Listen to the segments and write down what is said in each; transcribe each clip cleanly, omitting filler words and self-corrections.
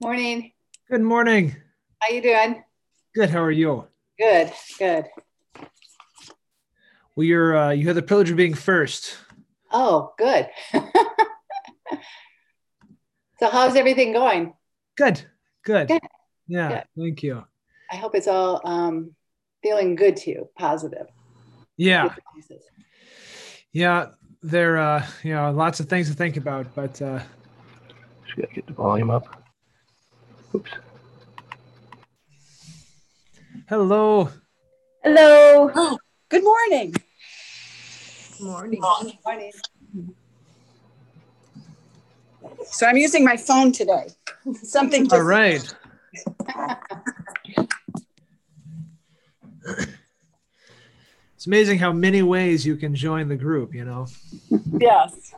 Morning. Good morning. How you doing? Good. How are you? Good, good. Well, you had the privilege of being first. Oh, good. So how's everything going? Good. Good. Good. Yeah. Good. Thank you. I hope it's all feeling good to you, positive. Yeah. Good places. Yeah. There, lots of things to think about, but Just gotta get the volume up. Oops. hello. Hello. Oh, good morning. Morning. Morning. So I'm using my phone today. Something All just right. It's amazing how many ways you can join the group, you know. yes.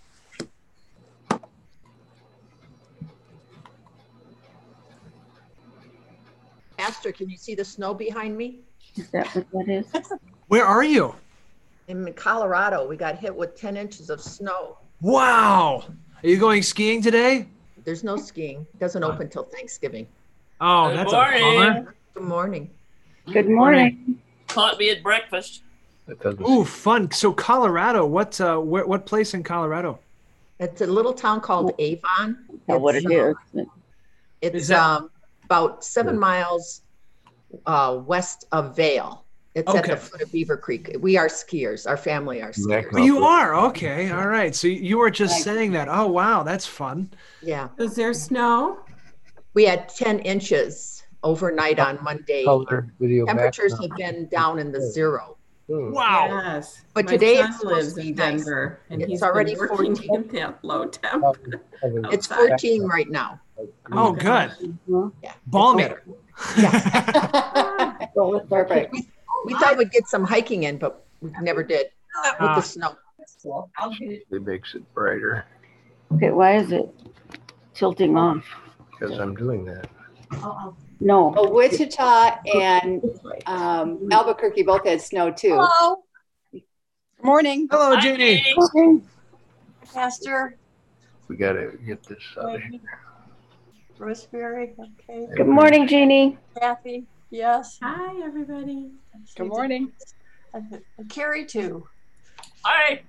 Pastor, can you see the snow behind me? Is that what that is? Where are you? In Colorado, we got hit with 10 inches of snow. Wow. Are you going skiing today? There's no skiing. It doesn't open till Thanksgiving. Oh, Good that's morning. a bummer. Good morning. Good morning. Caught me at breakfast. That doesn't Ooh, seem- fun. So Colorado, what place in Colorado? It's a little town called Avon. Know what it is. It's Is that- about 7 miles west of Vail. It's at Okay. the foot of Beaver Creek. We are skiers. Our family are skiers. Oh, you are? Okay. All right. So you were just saying that. Oh, wow. That's fun. Yeah. Is there snow? We had 10 inches overnight on Monday. Color video Temperatures background. have been down in the zero. Oh, Wow. Yes. But My today son it's supposed lives to be in nice. Denver, and It's he's already been working 14. in that low temp. It's outside. 14 right now. Oh, gosh. good. Yeah. it's Balmy. better. Yeah. Go with our Perfect. We thought we'd get some hiking in, but we never did with the snow. It makes it brighter Okay, why is it tilting off? because I'm doing that. No. Well, Wichita and This way. Albuquerque both had snow too. Hello. Good morning, Hello, Hi, Jeannie. Jeannie. Okay. Pastor We gotta get this out of here. Rosemary. Okay. Good morning, Jeannie. Kathy. Yes. Hi, everybody. Good morning. Carrie too. Hi.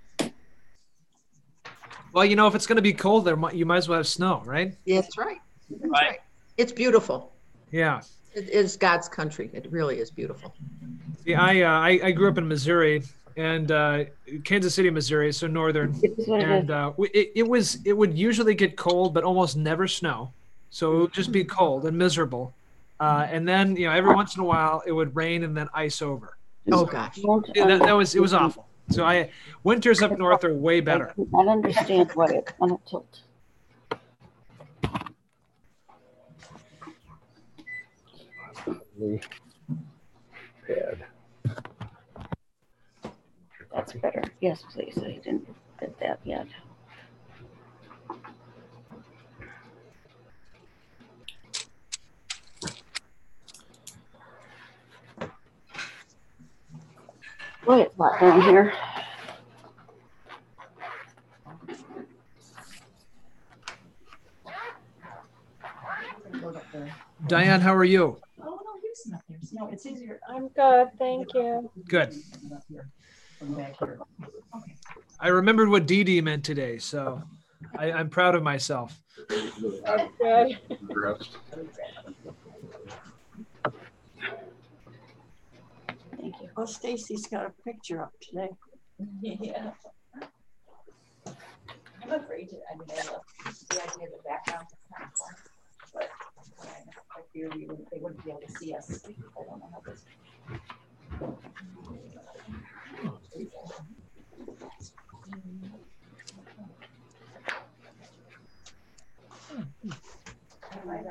Well, you know, if it's going to be cold there, you might as well have snow, right? That's right. That's Right. right. It's beautiful. Yeah. It is God's country. It really is beautiful. See, I grew up in Missouri and Kansas City, Missouri, so northern. It is what it And is. it would usually get cold, but almost never snow. So it would just be cold and miserable. And then, you know, every once in a while it would rain and then ice over. Oh gosh. Yeah, it was awful. So winters up north are way better. I don't understand why it's on a tilt. The pad. That's better. Yes, please. I didn't get that yet. Boy, it's hot down here. Diane, how are you? Oh, no, here's nothing. No, it's easier. I'm good, thank you. Good. From back here. I remembered what DD meant today, so I'm proud of myself. Good. Rest. Thank you. Well, Stacy's got a picture up today. Yeah. I'm afraid to, I mean, I love the idea of the background. It's kind of fun, but I fear they wouldn't be able to see us. I don't know how this. I might,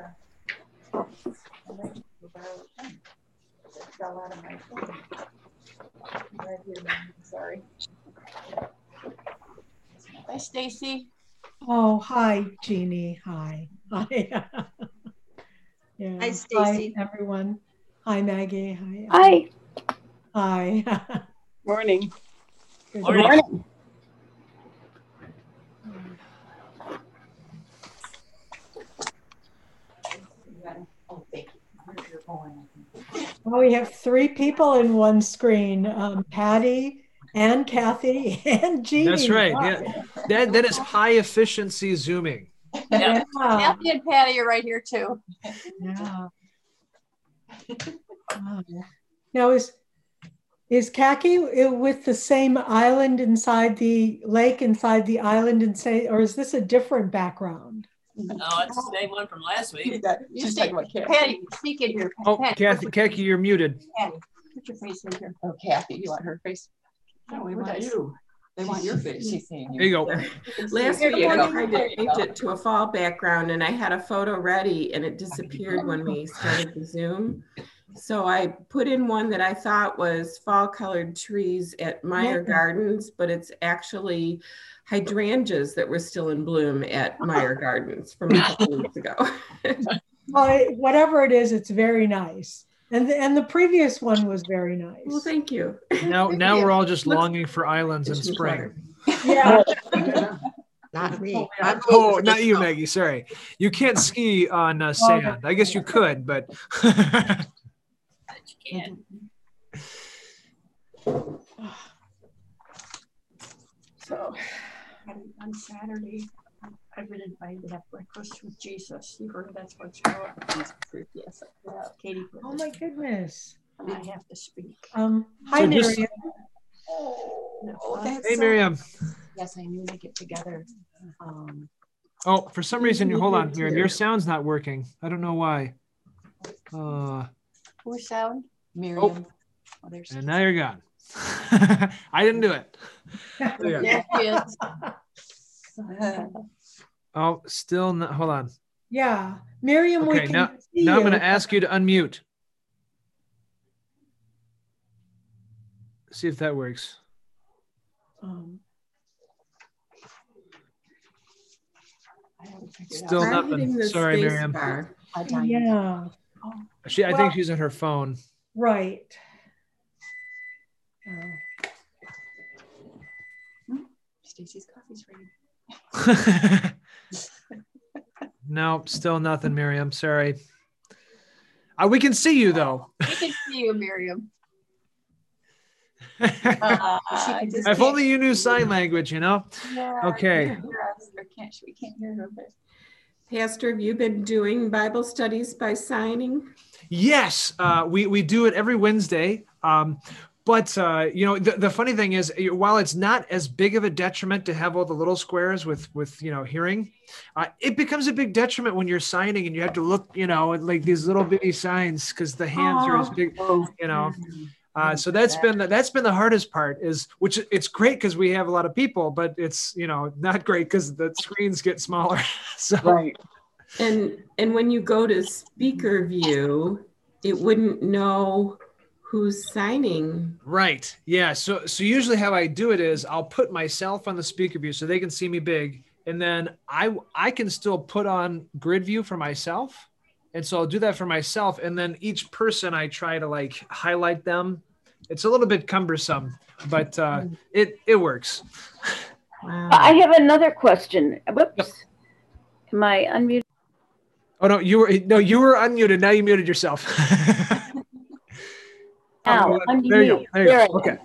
it fell out of my phone. Right here, sorry. Hi, Stacy. Oh, hi, Jeannie. Hi. Hi. Yeah. Hi, Stacy. Hi, everyone. Hi, Maggie. Hi. Hi. Hi. Morning. Good Morning. Morning. Oh, we have 3 people in one screen, Patty and Kathy and Jeannie. That's right. Wow. Yeah. That is high efficiency Zooming. Yeah. Kathy and Patty are right here too. Yeah. Wow. Now is Kaki with the same island inside the lake, inside the island, and say, or is this a different background? No, it's the same one from last week. You speak, Patty, speak in here. Oh, Patty, Kathy, you're muted. Patty, put your face in here. Oh, Kathy, you want her face? No, we want you. They want your face. She's seeing There you go. Last Here week you I go. tried to change it to a fall background and I had a photo ready and it disappeared when we started the Zoom. So I put in one that I thought was fall colored trees at Meyer Gardens, but it's actually hydrangeas that were still in bloom at Meyer Gardens from a couple weeks ago. Well, whatever it is, it's very nice. And the previous one was very nice. Well, thank you. Now we're all just longing for islands in spring. Yeah. Not me. Oh, not you, Maggie. Sorry. You can't ski on sand. I guess you could, but. You can. So on Saturday, I've been invited to have breakfast with Jesus. You heard that's what's going on. Yes, Katie. Oh my goodness. And I have to speak. Hi, So just- Miriam. Hey, Miriam. Yes, I knew they get together. Oh, for some reason, hold on, Miriam. Your sound's not working. I don't know why. Who's sound? Miriam. Oh, there's And now you're gone. I didn't do it. There you go. there she is. Oh, still not. Hold on. Yeah. Miriam, we Okay, can now see I'm you. going to ask you to unmute. See if that works. Still Try nothing. hitting the Sorry, space Miriam. bar. Yeah. I think she's on her phone. Right. Stacy's coffee's ready. No, still nothing, Miriam. Sorry. We can see you though. We can see you, Miriam. If only you knew sign language, you know? Okay. We can't hear her. But Pastor, have you been doing Bible studies by signing? Yes, we do it every Wednesday. But you know, the funny thing is, while it's not as big of a detriment to have all the little squares with you know, hearing, it becomes a big detriment when you're signing and you have to look, you know, at like these little bitty signs because the hands are as big, you know. So that's been the hardest part, is which it's great because we have a lot of people, but it's, you know, not great because the screens get smaller. So Right. And when you go to speaker view, it wouldn't know who's signing. right, yeah. So usually how I do it is I'll put myself on the speaker view so they can see me big, and then I can still put on grid view for myself. And so I'll do that for myself. And then each person, I try to like highlight them. It's a little bit cumbersome, but it works. Wow. I have another question. Whoops. Am I unmuted? Oh no, you were unmuted. Now you muted yourself. Now, There you go. There you There go. Okay.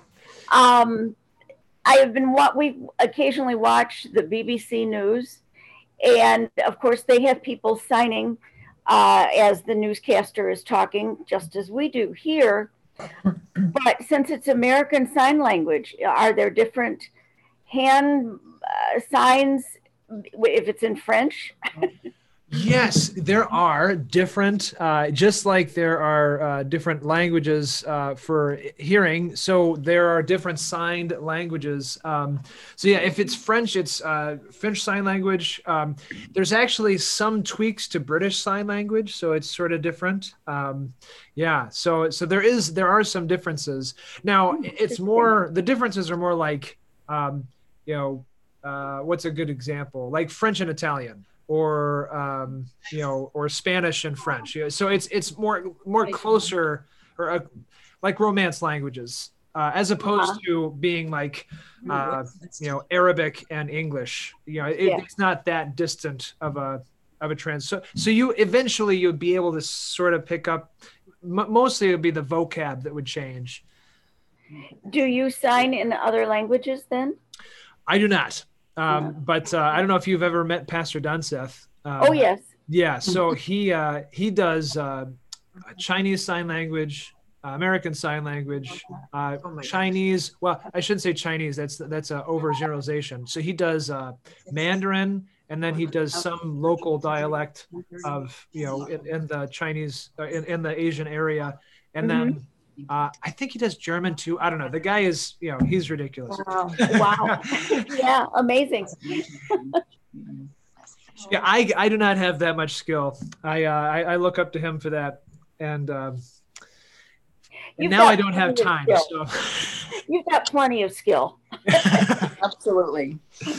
I have been we occasionally watch the BBC News, and of course they have people signing as the newscaster is talking, just as we do here. But since it's American Sign Language, are there different hand signs if it's in French? Yes, there are different, just like there are different languages for hearing. So there are different signed languages. So yeah, if it's French, it's French Sign Language. There's actually some tweaks to British Sign Language, so it's sort of different. Yeah, so there are some differences. Now it's more, the differences are more like, you know, what's a good example? Like French and Italian. Or you know, or Spanish and French. So it's more closer, or like Romance languages, as opposed to being like you know, Arabic and English. You know, it's not that distant of a trend. So you eventually you'll be able to sort of pick up. mostly it would be the vocab that would change. Do you sign in other languages then? I do not. But I don't know if you've ever met Pastor Dunseth. Oh, yes. Yeah. So he does Chinese Sign Language, American Sign Language, Chinese. Well, I shouldn't say Chinese. That's an overgeneralization. So he does Mandarin, and then he does some local dialect of, in the Chinese, in the Asian area. And then I think he does German too. I don't know. The guy is, he's ridiculous. Wow. Yeah, amazing. Yeah, I do not have that much skill. I look up to him for that. And now I don't have time. So. You've got plenty of skill. Absolutely.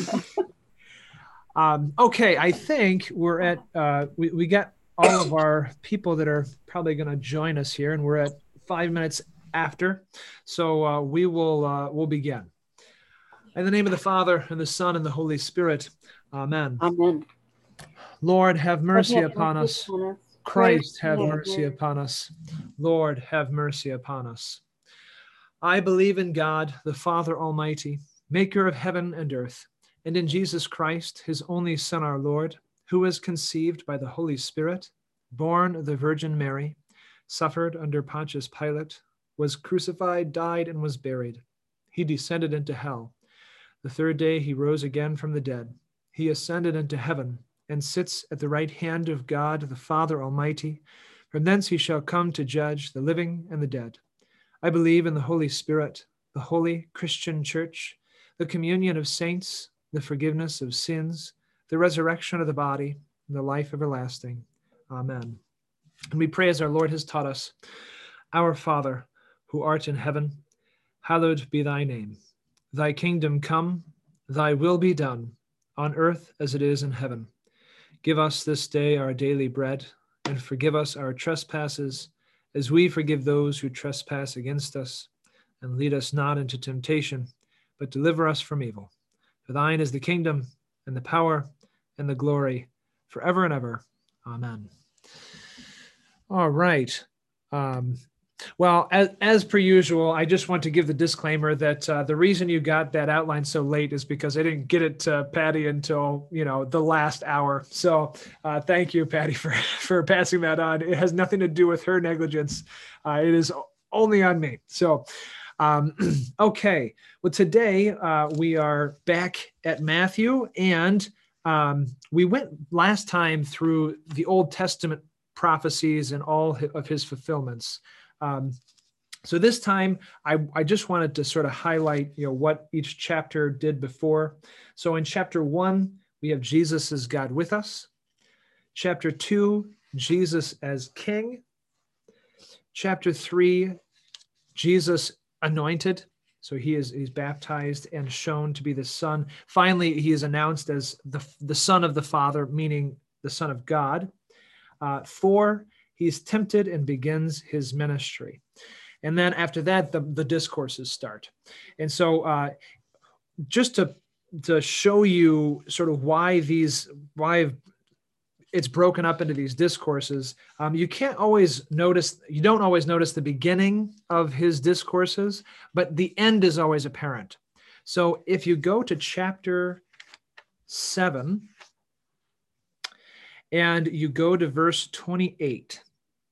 Okay, I think we're at, we got all of our people that are probably going to join us here, and we're at 5 minutes after. So we'll begin. In the name of the Father, and the Son, and the Holy Spirit. Amen. Amen. Lord, have mercy upon us. Christ, have mercy upon us. Lord, have mercy upon us. I believe in God, the Father Almighty, maker of heaven and earth, and in Jesus Christ, his only Son, our Lord, who was conceived by the Holy Spirit, born of the Virgin Mary, suffered under Pontius Pilate, was crucified, died, and was buried. He descended into hell. The third day he rose again from the dead. He ascended into heaven and sits at the right hand of God, the Father Almighty. From thence he shall come to judge the living and the dead. I believe in the Holy Spirit, the holy Christian church, the communion of saints, the forgiveness of sins, the resurrection of the body, and the life everlasting. Amen. And we pray as our Lord has taught us, Our Father, who art in heaven, hallowed be thy name. Thy kingdom come, thy will be done, on earth as it is in heaven. Give us this day our daily bread, and forgive us our trespasses, as we forgive those who trespass against us. And lead us not into temptation, but deliver us from evil. For thine is the kingdom, and the power, and the glory, forever and ever. Amen. All right. Well, as per usual, I just want to give the disclaimer that the reason you got that outline so late is because I didn't get it to Patty until, the last hour. So thank you, Patty, for passing that on. It has nothing to do with her negligence. It is only on me. So, okay. Well, today we are back at Matthew, and we went last time through the Old Testament prophecies and all of his fulfillments. So this time I just wanted to sort of highlight, what each chapter did before. So in chapter 1, we have Jesus as God with us. Chapter 2, Jesus as King. Chapter 3, Jesus anointed. So he's baptized and shown to be the Son. Finally, he is announced as the Son of the Father, meaning the Son of God. 4, he's tempted and begins his ministry. And then after that, the discourses start. And so just to show you sort of why it's broken up into these discourses, you don't always notice the beginning of his discourses, but the end is always apparent. So if you go to chapter 7, and you go to verse 28,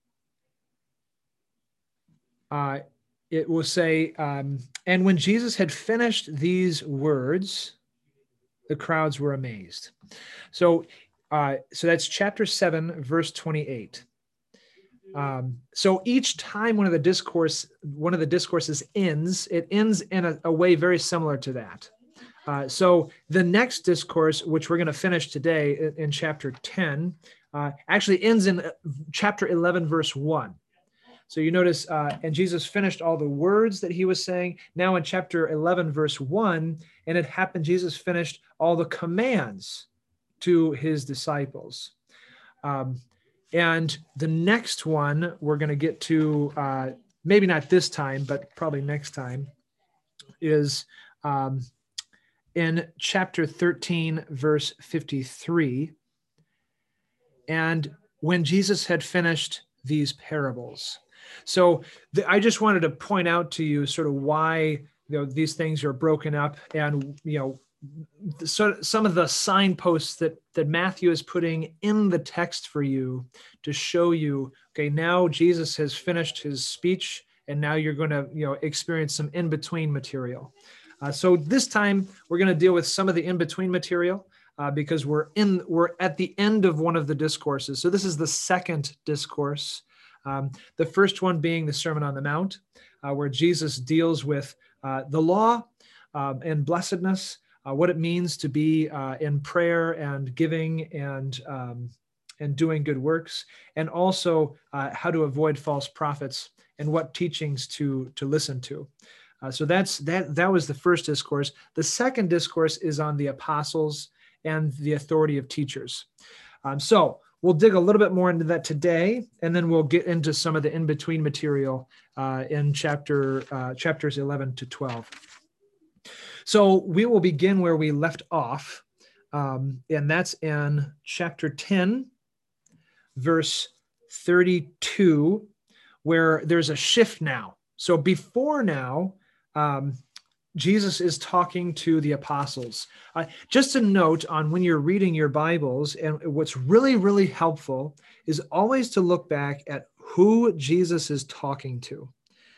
it will say, and when Jesus had finished these words, the crowds were amazed. So that's chapter 7, verse 28. So each time one of the discourses ends, it ends in a way very similar to that. So the next discourse, which we're going to finish today in chapter 10, actually ends in chapter 11, verse 1. So you notice, and Jesus finished all the words that he was saying. Now in chapter 11, verse 1, and it happened, Jesus finished all the commands to his disciples. And the next one we're going to get to, maybe not this time, but probably next time, is in chapter 13, verse 53. And when Jesus had finished these parables. So I just wanted to point out to you sort of why these things are broken up, and so some of the signposts that Matthew is putting in the text for you to show you, okay, now Jesus has finished his speech, and now you're going to experience some in-between material. So this time we're going to deal with some of the in-between material because we're at the end of one of the discourses. So this is the second discourse. The first one being the Sermon on the Mount, where Jesus deals with the law and blessedness, what it means to be in prayer and giving and doing good works, and also how to avoid false prophets and what teachings to listen to. So that was the first discourse. The second discourse is on the apostles and the authority of teachers. So we'll dig a little bit more into that today, and then we'll get into some of the in-between material in chapters 11 to 12. So we will begin where we left off, and that's in chapter 10, verse 32, where there's a shift now. So before now, Jesus is talking to the apostles. Just a note on when you're reading your Bibles, and what's really, really helpful is always to look back at who Jesus is talking to.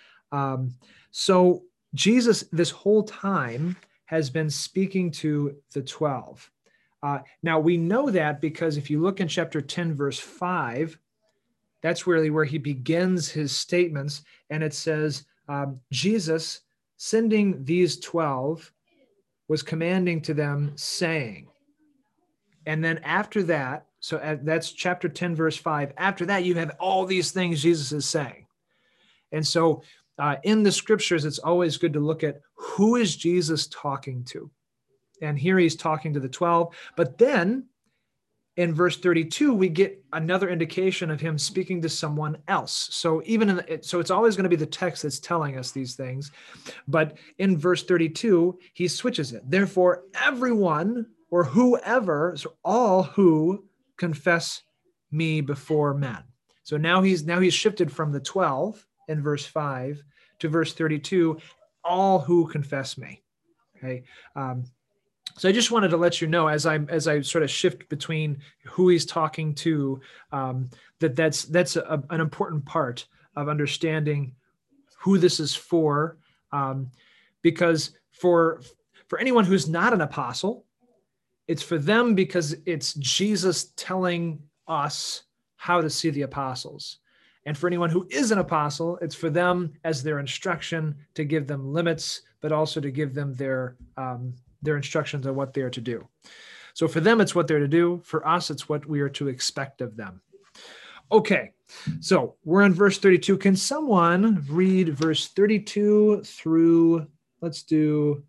So Jesus, this whole time, has been speaking to the 12. Now, we know that because if you look in chapter 10, verse 5, that's really where he begins his statements, and it says, Jesus, sending these 12, was commanding to them, saying. And then after that, so that's chapter 10, verse 5. After that, you have all these things Jesus is saying. And so in the scriptures, it's always good to look at who is Jesus talking to. And here he's talking to the 12. But then in verse 32, we get another indication of him speaking to someone else. So so it's always going to be the text that's telling us these things. But in verse 32, he switches it. Therefore, everyone or whoever, so all who confess me before men. So now he's shifted from the 12 in verse 5 to verse 32, all who confess me. Okay. So I just wanted to let you know, as I sort of shift between who he's talking to, that's an important part of understanding who this is for, because for anyone who's not an apostle, it's for them because it's Jesus telling us how to see the apostles. And for anyone who is an apostle, it's for them as their instruction to give them limits, but also to give them their instructions on what they are to do. So for them, it's what they're to do. For us, it's what we are to expect of them. Okay, so we're in verse 32. Can someone read verse 32 through, let's do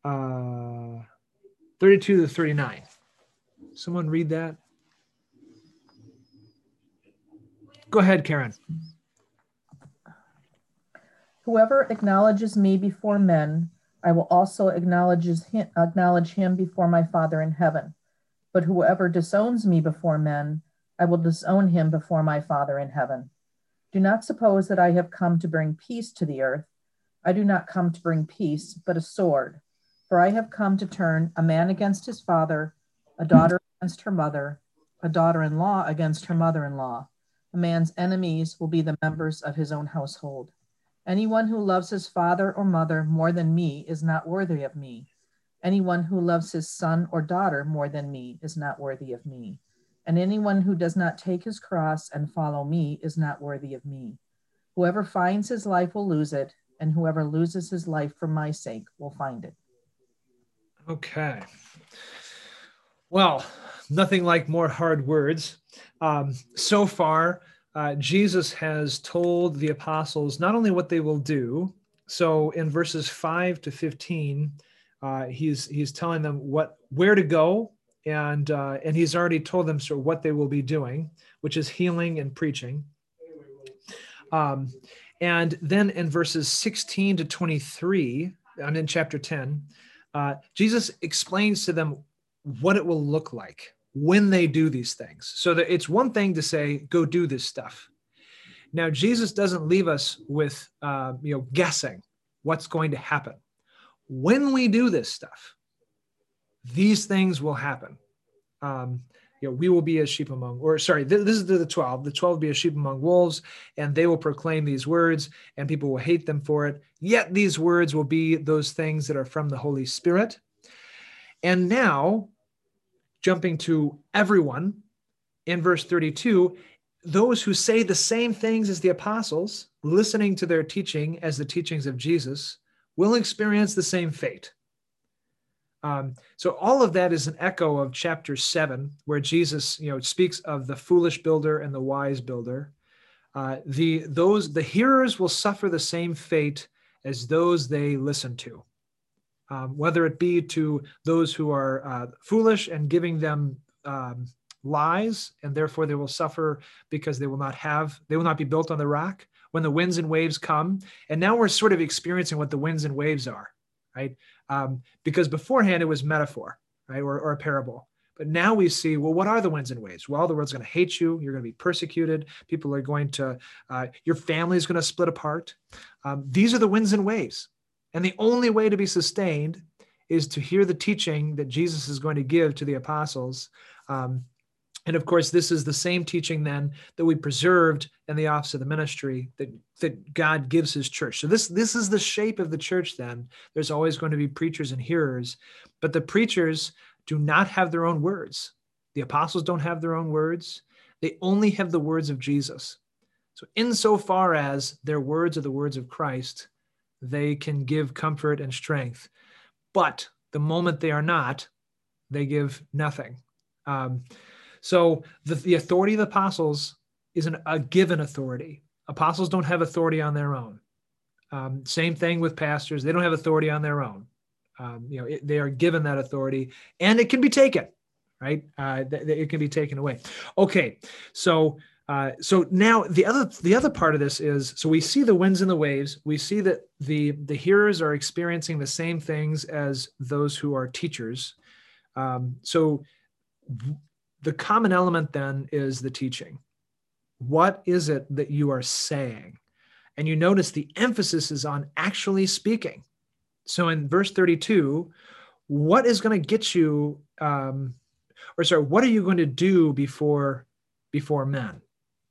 32 to 39. Someone read that? Go ahead, Karen. Whoever acknowledges me before men, I will also acknowledge him before my Father in heaven. But whoever disowns me before men, I will disown him before my Father in heaven. Do not suppose that I have come to bring peace to the earth. I do not come to bring peace, but a sword. For I have come to turn a man against his father, a daughter against her mother, a daughter-in-law against her mother-in-law. A man's enemies will be the members of his own household. Anyone who loves his father or mother more than me is not worthy of me. Anyone who loves his son or daughter more than me is not worthy of me. And anyone who does not take his cross and follow me is not worthy of me. Whoever finds his life will lose it, and whoever loses his life for my sake will find it. Okay. Well, nothing like more hard words. So far, Jesus has told the apostles not only what they will do. So in verses 5 to 15, he's telling them where to go, and he's already told them sort of what they will be doing, which is healing and preaching. And then in verses 16 to 23, and in chapter 10, Jesus explains to them what it will look like when they do these things. So that it's one thing to say, go do this stuff. Now, Jesus doesn't leave us with, guessing what's going to happen. When we do this stuff, these things will happen. We will be as sheep among, this is to the 12. The 12 will be as sheep among wolves, and they will proclaim these words, and people will hate them for it. Yet these words will be those things that are from the Holy Spirit. And now, jumping to everyone, in verse 32, those who say the same things as the apostles, listening to their teaching as the teachings of Jesus, will experience the same fate. So all of that is an echo of chapter 7, where Jesus, speaks of the foolish builder and the wise builder. The hearers will suffer the same fate as those they listen to, whether it be to those who are foolish and giving them lies, and therefore they will suffer because they will not be built on the rock when the winds and waves come. And now we're sort of experiencing what the winds and waves are, right? Because beforehand it was metaphor, right? Or a parable. But now we see, well, what are the winds and waves? Well, the world's going to hate you. You're going to be persecuted. People are going to, your family is going to split apart. These are the winds and waves. And the only way to be sustained is to hear the teaching that Jesus is going to give to the apostles. And of course, this is the same teaching then that we preserved in the office of the ministry that God gives his church. So this is the shape of the church then. There's always going to be preachers and hearers, but the preachers do not have their own words. The apostles don't have their own words. They only have the words of Jesus. So insofar as their words are the words of Christ, they can give comfort and strength. But the moment they are not, they give nothing. So the authority of the apostles is a given authority. Apostles don't have authority on their own. Same thing with pastors. They don't have authority on their own. They are given that authority, and it can be taken, right? It can be taken away. Okay, so now the other part of this is, so we see the winds and the waves. We see that the hearers are experiencing the same things as those who are teachers. So the common element then is the teaching. What is it that you are saying? And you notice the emphasis is on actually speaking. So in verse 32, what is going to get you, what are you going to do before men?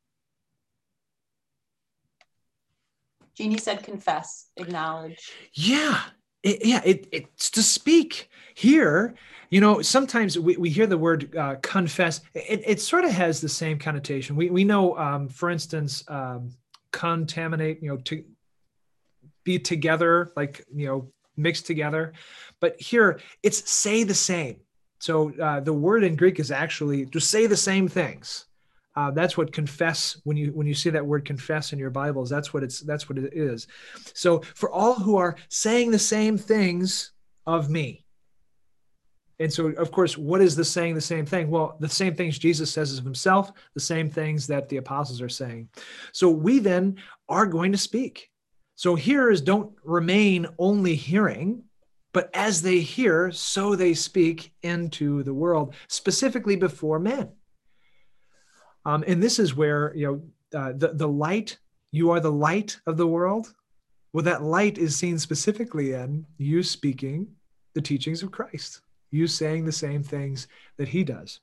Jeannie said confess, acknowledge. Yeah. It's to speak. Here, sometimes we hear the word confess. It sort of has the same connotation. We know, for instance, contaminate, to be together, like, mixed together. But here, it's say the same. So the word in Greek is actually to say the same things. That's what confess, when you see that word confess in your Bibles, that's what it is. So for all who are saying the same things of me. And so, of course, what is the saying the same thing? Well, the same things Jesus says of himself, the same things that the apostles are saying. So we then are going to speak. So hearers don't remain only hearing, but as they hear, so they speak into the world, specifically before men. And this is where, the light, you are the light of the world. Well, that light is seen specifically in you speaking the teachings of Christ, you saying the same things that he does.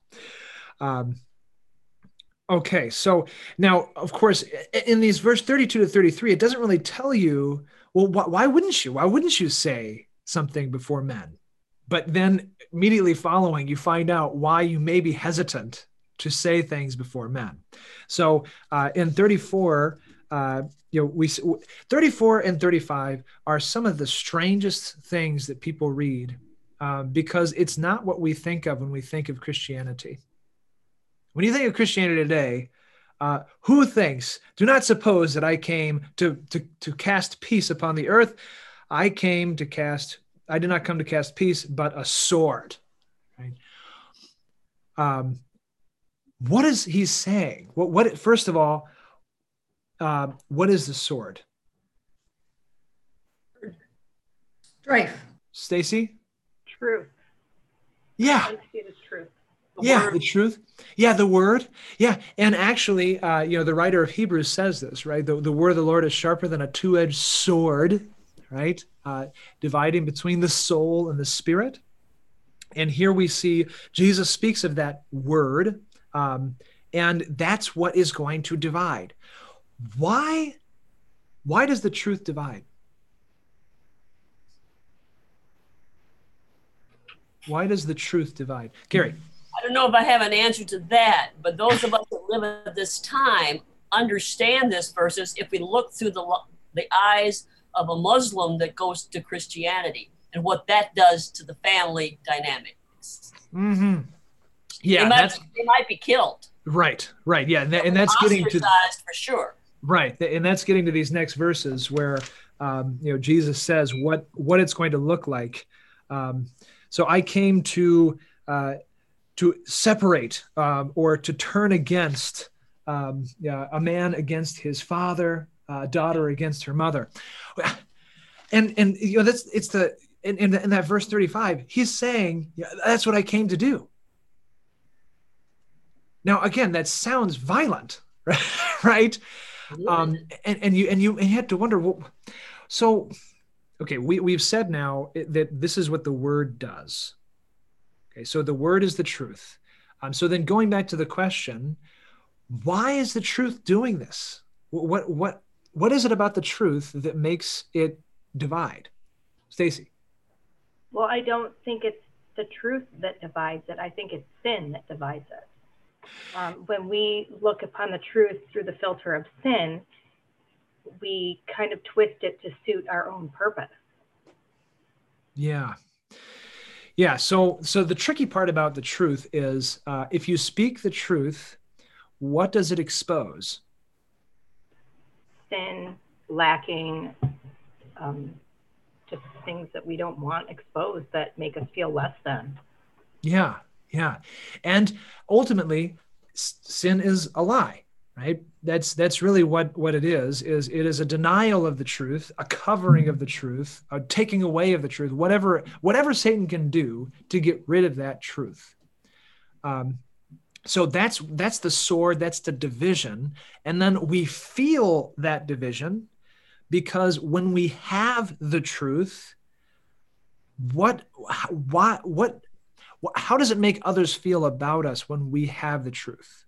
Okay, so now, of course, in these verse 32 to 33, it doesn't really tell you, well, why wouldn't you? Why wouldn't you say something before men? But then immediately following, you find out why you may be hesitant to say things before men. So in 34, 34 and 35 are some of the strangest things that people read because it's not what we think of when we think of Christianity. When you think of Christianity today, who thinks, do not suppose that I came to cast peace upon the earth. I did not come to cast peace, but a sword. Right? What is he saying? First of all, what is the sword? Strife. Stacy? Truth. Yeah. I see it as truth. Yeah, the truth. Yeah, the word. Yeah, and actually, the writer of Hebrews says this, right? The word of the Lord is sharper than a two-edged sword, right? Dividing between the soul and the spirit. And here we see Jesus speaks of that word, and that's what is going to divide. Why does the truth divide? Why does the truth divide? Gary. I don't know if I have an answer to that, but those of us that live at this time understand this versus if we look through the eyes of a Muslim that goes to Christianity and what that does to the family dynamics. Mm-hmm. Yeah, they might be killed. Right. Yeah, and that's getting to for sure. Right, and that's getting to these next verses where Jesus says what it's going to look like. So I came to separate or to turn against a man against his father, a daughter against her mother, and that's in that verse 35. He's saying that's what I came to do. Now again, that sounds violent, right? And you have to wonder. Well, so okay, we've said now that this is what the word does. Okay, so the word is the truth. So then going back to the question, why is the truth doing this? What is it about the truth that makes it divide? Stacy. Well, I don't think it's the truth that divides it. I think it's sin that divides it. When we look upon the truth through the filter of sin, we kind of twist it to suit our own purpose. Yeah. So the tricky part about the truth is if you speak the truth, what does it expose? Sin, lacking, just things that we don't want exposed that make us feel less than. Yeah. And ultimately, sin is a lie, right? That's really what it is it is a denial of the truth, a covering of the truth, a taking away of the truth, whatever Satan can do to get rid of that truth. So that's the sword, that's the division. And then we feel that division because when we have the truth, how does it make others feel about us when we have the truth?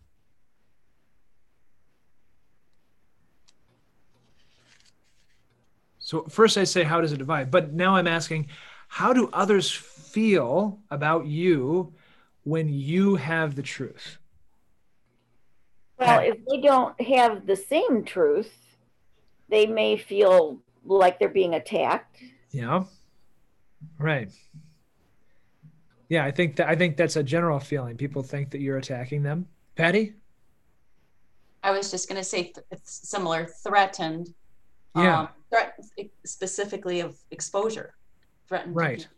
So first I say, how does it divide? But now I'm asking, how do others feel about you when you have the truth? Well, if they don't have the same truth, they may feel like they're being attacked. Yeah. Right. Yeah, I think that's a general feeling. People think that you're attacking them. Patty? I was just going to say it's similar, threatened. Yeah. Specifically of exposure. Threatened. Right.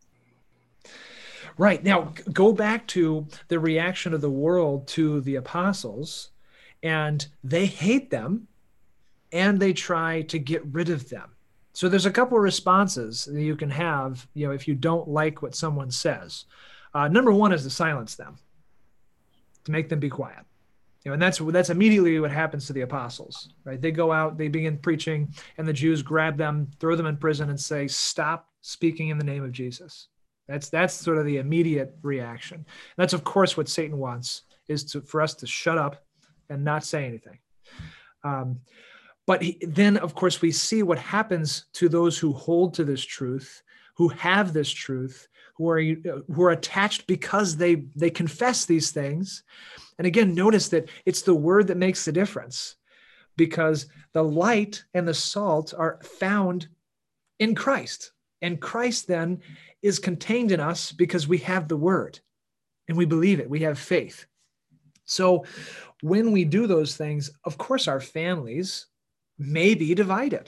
Right. Now, go back to the reaction of the world to the apostles, and they hate them, and they try to get rid of them. So there's a couple of responses that you can have, if you don't like what someone says. Number one is to silence them, to make them be quiet. And that's immediately what happens to the apostles, right? They go out, they begin preaching, and the Jews grab them, throw them in prison, and say, "Stop speaking in the name of Jesus." That's sort of the immediate reaction. And that's, of course, what Satan wants, is for us to shut up and not say anything. But then, of course, we see what happens to those who hold to this truth, who have this truth, who are attached because they confess these things. And again, notice that it's the word that makes the difference, because the light and the salt are found in Christ. And Christ then is contained in us because we have the word and we believe it. We have faith. So when we do those things, of course, our families may be divided.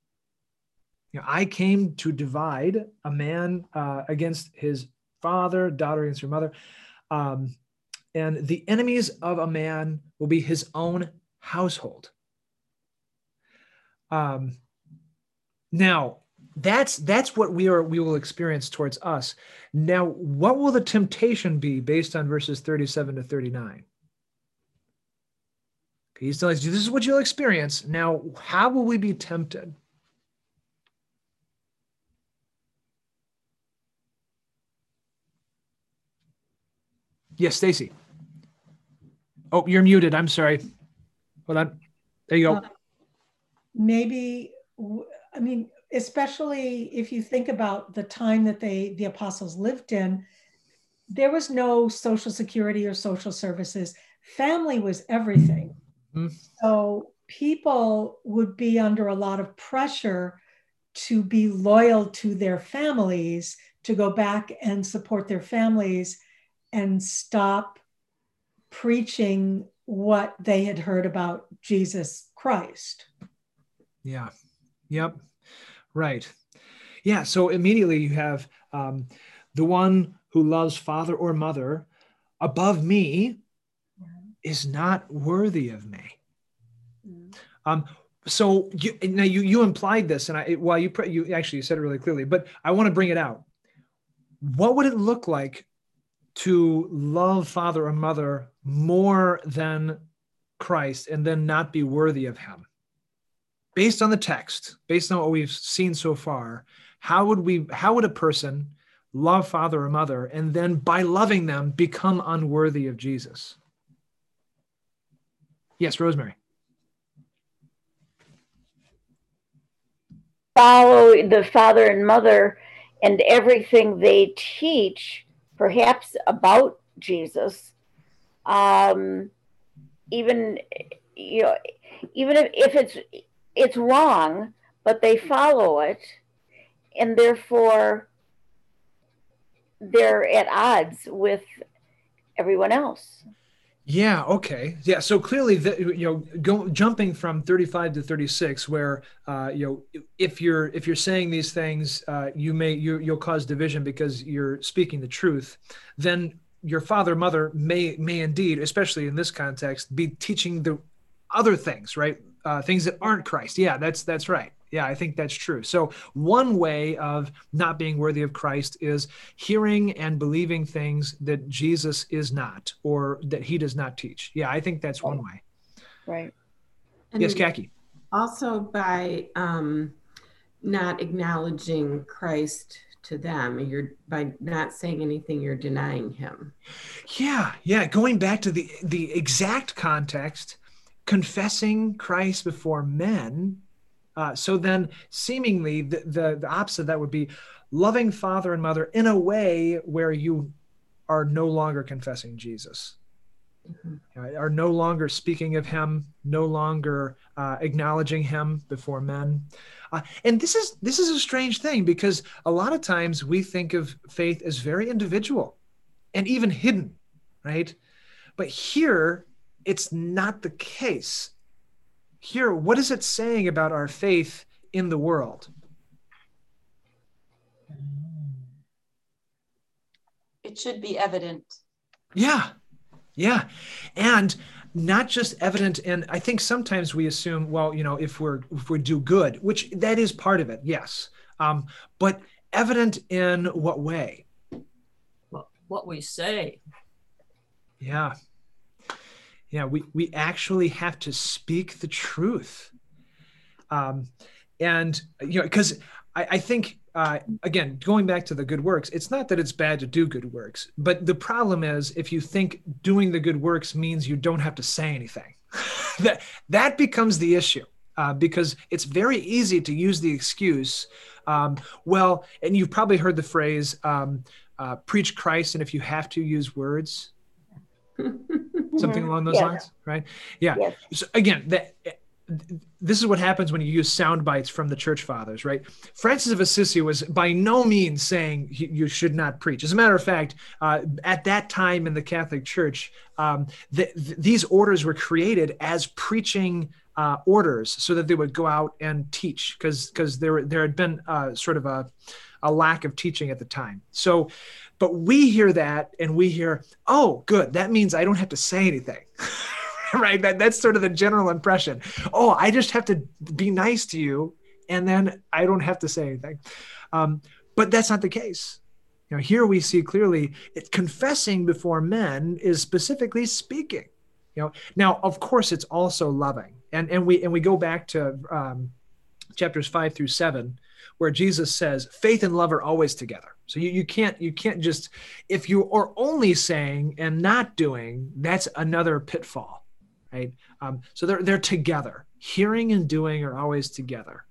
I came to divide a man against his father, daughter against her mother. And the enemies of a man will be his own household. Now, That's what we will experience towards us. Now, what will the temptation be based on verses 37 to 39? Okay, he's telling us, this is what you'll experience. Now, how will we be tempted? Yes, Stacy. Oh, you're muted. I'm sorry. Hold on. There you go. Maybe, I mean, especially if you think about the time that the apostles lived in, there was no social security or social services. Family was everything. Mm-hmm. So people would be under a lot of pressure to be loyal to their families, to go back and support their families and stop preaching what they had heard about Jesus Christ. Yeah. Yep. Right. Yeah. So immediately you have the one who loves father or mother above me is not worthy of me. So you implied this, and you actually said it really clearly, but I want to bring it out. What would it look like to love father or mother more than Christ and then not be worthy of him? Based on the text, based on what we've seen so far, how would a person love father or mother and then by loving them become unworthy of Jesus? Yes, Rosemary. Follow the father and mother and everything they teach, perhaps about Jesus, even if it's wrong, but they follow it, and therefore they're at odds with everyone else. Yeah. Okay. Yeah. So clearly, jumping from 35 to 36, where if you're saying these things, you'll cause division because you're speaking the truth. Then your father, mother may indeed, especially in this context, be teaching the other things, right? Things that aren't Christ. Yeah, that's right. Yeah, I think that's true. So one way of not being worthy of Christ is hearing and believing things that Jesus is not, or that he does not teach. Yeah, I think that's one way. Right. Yes, Kaki. Also by not acknowledging Christ to them, by not saying anything, you're denying him. Yeah. Going back to the exact context, confessing Christ before men. So then seemingly the opposite of that would be loving father and mother in a way where you are no longer confessing Jesus, are no longer speaking of him, no longer acknowledging him before men. And this is a strange thing, because a lot of times we think of faith as very individual and even hidden, right? But here it's not the case. Here, what is it saying about our faith in the world? It should be evident. Yeah. And not just evident. And I think sometimes we assume, well, if we do good, which that is part of it. Yes. But evident in what way? What we say. Yeah. Yeah, we actually have to speak the truth. And, because I think, again, going back to the good works, it's not that it's bad to do good works, but the problem is if you think doing the good works means you don't have to say anything, that becomes the issue, because it's very easy to use the excuse, and you've probably heard the phrase, preach Christ, and if you have to, use words. Something along those lines, right? Yeah. Yes. So again, this is what happens when you use sound bites from the church fathers, right? Francis of Assisi was by no means saying you should not preach. As a matter of fact, at that time in the Catholic Church, these orders were created as preaching orders so that they would go out and teach, because there had been sort of a lack of teaching at the time. So, but we hear that and we hear, oh, good, that means I don't have to say anything, right? That's sort of the general impression. Oh, I just have to be nice to you and then I don't have to say anything. But that's not the case. Here we see clearly confessing before men is specifically speaking. Now, of course, it's also loving. And we go back to chapters 5 through 7, where Jesus says faith and love are always together. So you can't just, if you are only saying and not doing, that's another pitfall, right? So they're together. Hearing and doing are always together.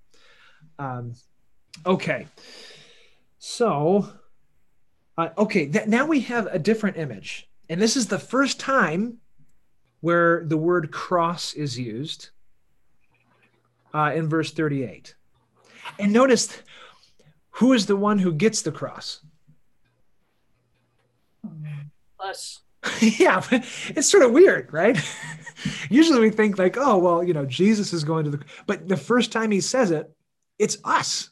Okay. So, now we have a different image. And this is the first time where the word cross is used in verse 38. And notice, who is the one who gets the cross? Us. Yeah, it's sort of weird, right? Usually we think like, oh, well, Jesus is going to but the first time he says it, it's us.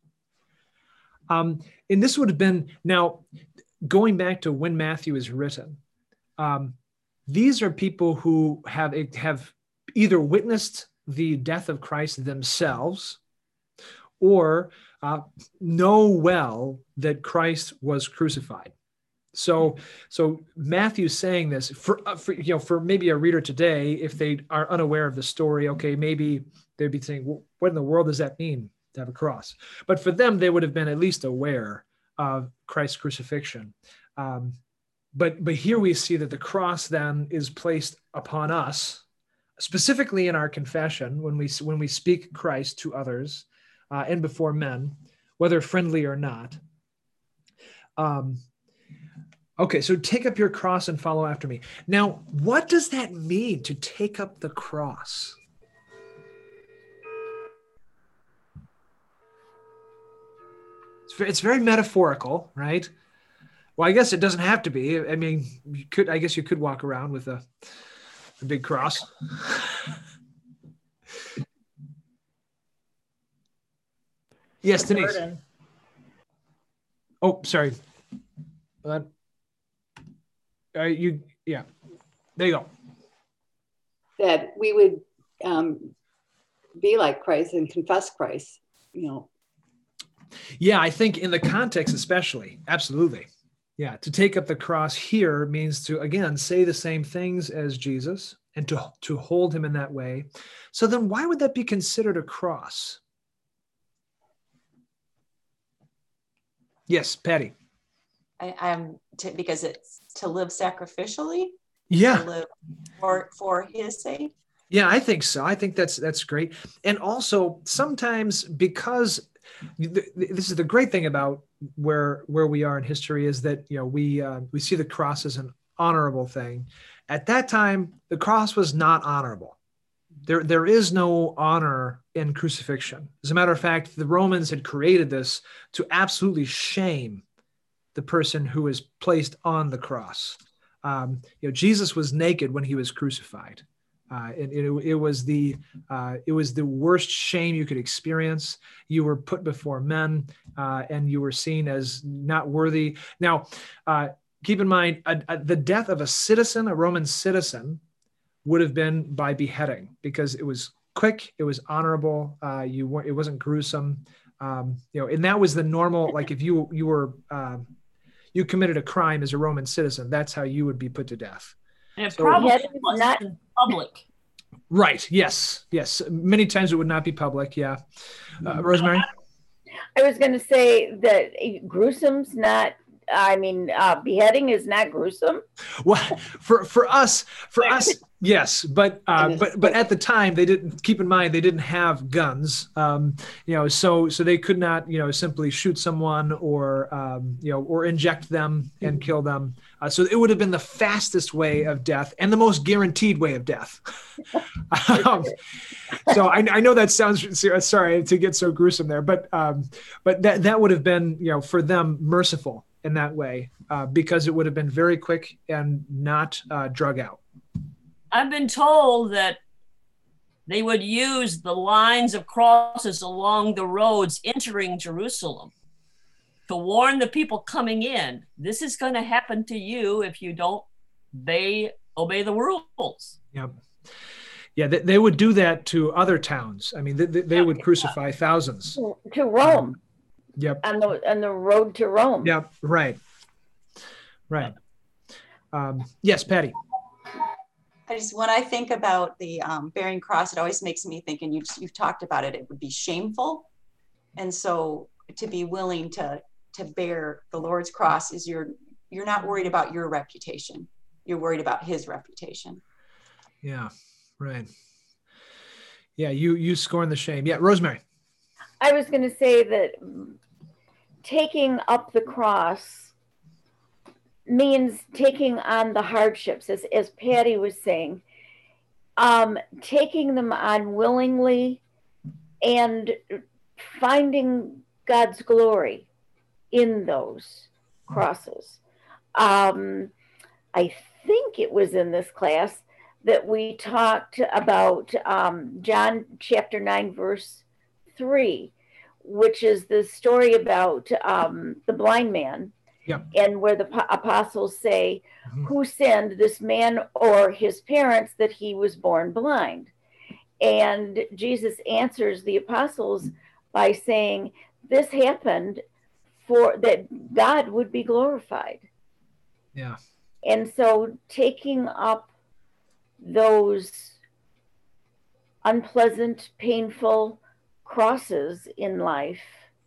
And this would have been, now, going back to when Matthew is written, these are people who have either witnessed the death of Christ themselves or know well that Christ was crucified. So Matthew's saying this for maybe a reader today, if they are unaware of the story, okay, maybe they'd be saying, well, what in the world does that mean to have a cross? But for them, they would have been at least aware of Christ's crucifixion. But here we see that the cross then is placed upon us, specifically in our confession when we speak Christ to others and before men, whether friendly or not. Okay, so take up your cross and follow after me. Now, what does that mean to take up the cross? It's very metaphorical, right? Well, I guess it doesn't have to be. I mean, I guess you could walk around with a big cross. Yes, Denise. Burden. Oh, sorry. Yeah, there you go. That we would be like Christ and confess Christ, Yeah, I think in the context especially, absolutely. Yeah, to take up the cross here means to, again, say the same things as Jesus and to hold him in that way. So then why would that be considered a cross? Yes, Patty. Because it's to live sacrificially. Yeah. To live for his sake. Yeah, I think so. I think that's great. And also sometimes, because this is the great thing about where we are in history, is that we see the cross as an honorable thing. At that time, the cross was not honorable. There is no honor in crucifixion. As a matter of fact, the Romans had created this to absolutely shame the person who is placed on the cross. Jesus was naked when he was crucified. And it was the worst shame you could experience. You were put before men, and you were seen as not worthy. Now, keep in mind, the death of a Roman citizen, would have been by beheading, because it was quick, it was honorable. It wasn't gruesome. And that was the normal. Like if you were you committed a crime as a Roman citizen, that's how you would be put to death. And it probably wasn't in public. Right. Yes. Many times it would not be public. Yeah. Rosemary? I was going to say that gruesome's not, beheading is not gruesome. Well, for us, yes, but at the time they didn't. Keep in mind they didn't have guns, so they could not, simply shoot someone or inject them and kill them. So it would have been the fastest way of death and the most guaranteed way of death. So I know that sounds, sorry to get so gruesome there, but that would have been, for them, merciful in that way, because it would have been very quick and not drug out. I've been told that they would use the lines of crosses along the roads entering Jerusalem to warn the people coming in, this is going to happen to you if you don't obey the rules. Yep. Yeah, they would do that to other towns. I mean, they would crucify thousands. To Rome. Yep. On the road to Rome. Yep. Right. Yes, Patty. When I think about the bearing cross, it always makes me think, and you've talked about it, it would be shameful. And so to be willing to bear the Lord's cross is you're not worried about your reputation. You're worried about his reputation. Yeah, right. Yeah, you scorn the shame. Yeah, Rosemary. I was going to say that taking up the cross means taking on the hardships, as Patty was saying, taking them on willingly and finding God's glory in those crosses. I think it was in this class that we talked about John chapter 9, verse 3, which is the story about the blind man. Yep. And where the apostles say, who sinned, this man or his parents, that he was born blind? And Jesus answers the apostles by saying, this happened for that God would be glorified. Yeah. And so taking up those unpleasant, painful crosses in life,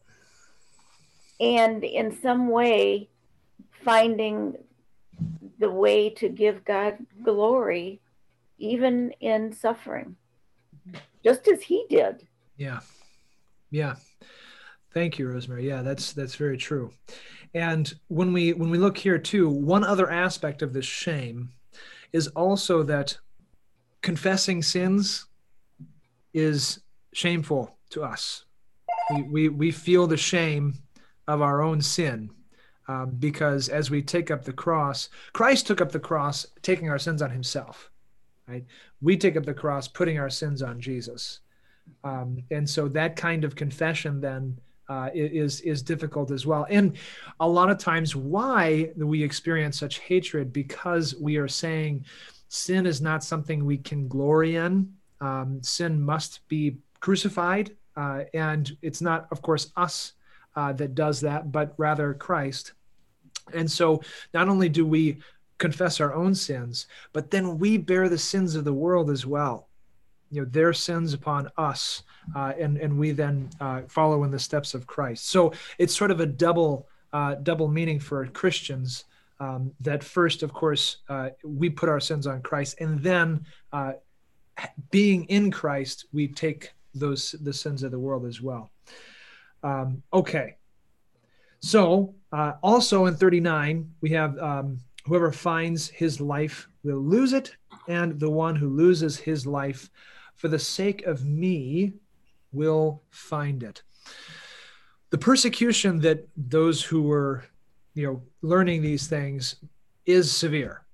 and in some way finding the way to give God glory, even in suffering, just as he did. Yeah. Yeah. Thank you, Rosemary. Yeah, that's very true. And when we look here too, one other aspect of this shame is also that confessing sins is shameful to us. We feel the shame of our own sin because as we take up the cross, Christ took up the cross, taking our sins on himself, right? We take up the cross, putting our sins on Jesus. And so that kind of confession then is difficult as well. And a lot of times why we experience such hatred, because we are saying sin is not something we can glory in. Sin must be crucified. And it's not, of course, us that does that, but rather Christ. And so not only do we confess our own sins, but then we bear the sins of the world as well. Their sins upon us, and we then follow in the steps of Christ. So it's sort of a double meaning for Christians, that first, of course, we put our sins on Christ, and then being in Christ, we take the sins of the world as well. Okay. So also in 39, we have whoever finds his life will lose it, and the one who loses his life for the sake of me will find it. The persecution that those who were, learning these things is severe.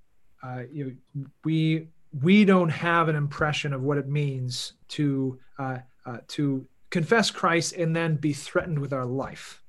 We don't have an impression of what it means to confess Christ and then be threatened with our life.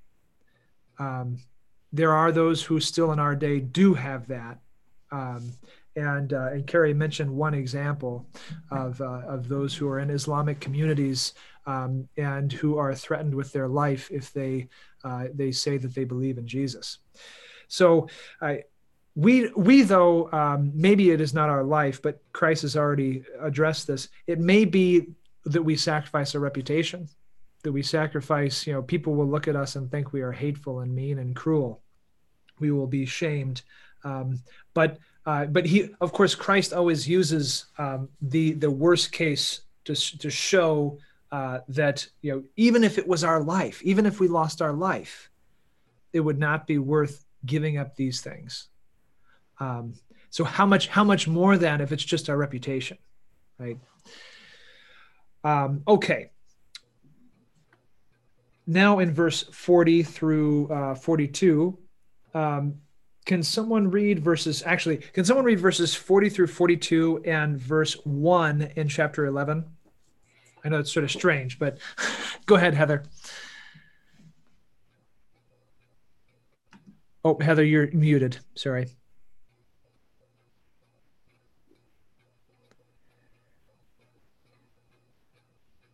There are those who still in our day do have that. And Carrie mentioned one example of those who are in Islamic communities and who are threatened with their life if they say that they believe in Jesus. So we though, maybe it is not our life, but Christ has already addressed this. It may be that we sacrifice our reputation, that we sacrifice, people will look at us and think we are hateful and mean and cruel. We will be shamed. But he, of course, Christ always uses the worst case to show that, even if it was our life, even if we lost our life, it would not be worth giving up these things. So how much more then if it's just our reputation, right? Okay. Now in verse 40 through 42, can someone read verses 40 through 42 and verse 1 in chapter 11? I know it's sort of strange, but go ahead, Heather. Oh, Heather, you're muted. Sorry.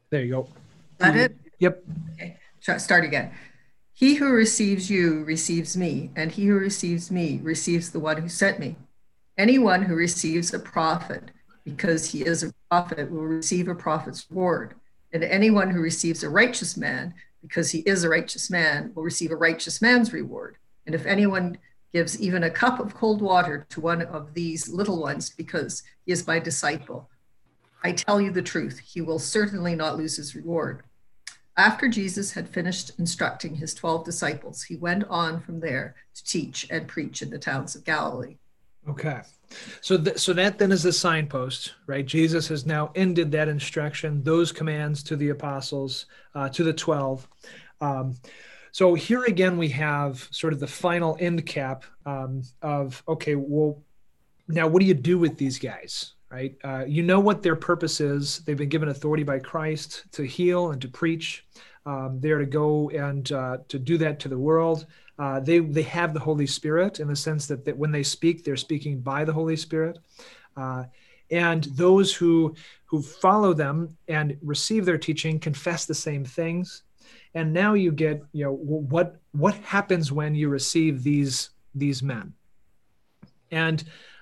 There you go. Got it? Yep. Okay, start again. He who receives you receives me, and he who receives me receives the one who sent me. Anyone who receives a prophet because he is a prophet will receive a prophet's reward. And anyone who receives a righteous man because he is a righteous man will receive a righteous man's reward. And if anyone gives even a cup of cold water to one of these little ones because he is my disciple, I tell you the truth, he will certainly not lose his reward. After Jesus had finished instructing his 12 disciples, he went on from there to teach and preach in the towns of Galilee. Okay. So that then is the signpost, right? Jesus has now ended that instruction, those commands to the apostles, to the 12. So here again, we have sort of the final end cap of, okay, well, now what do you do with these guys, right? You know what their purpose is. They've been given authority by Christ to heal and to preach. They're to go and to do that to the world. They have the Holy Spirit in the sense that when they speak, they're speaking by the Holy Spirit. And those who follow them and receive their teaching confess the same things. And now you get, what happens when you receive these men? And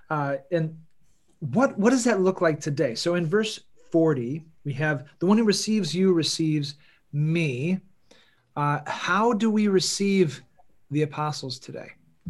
what does that look like today? So in verse 40, we have the one who receives you receives me. How do we receive the apostles today?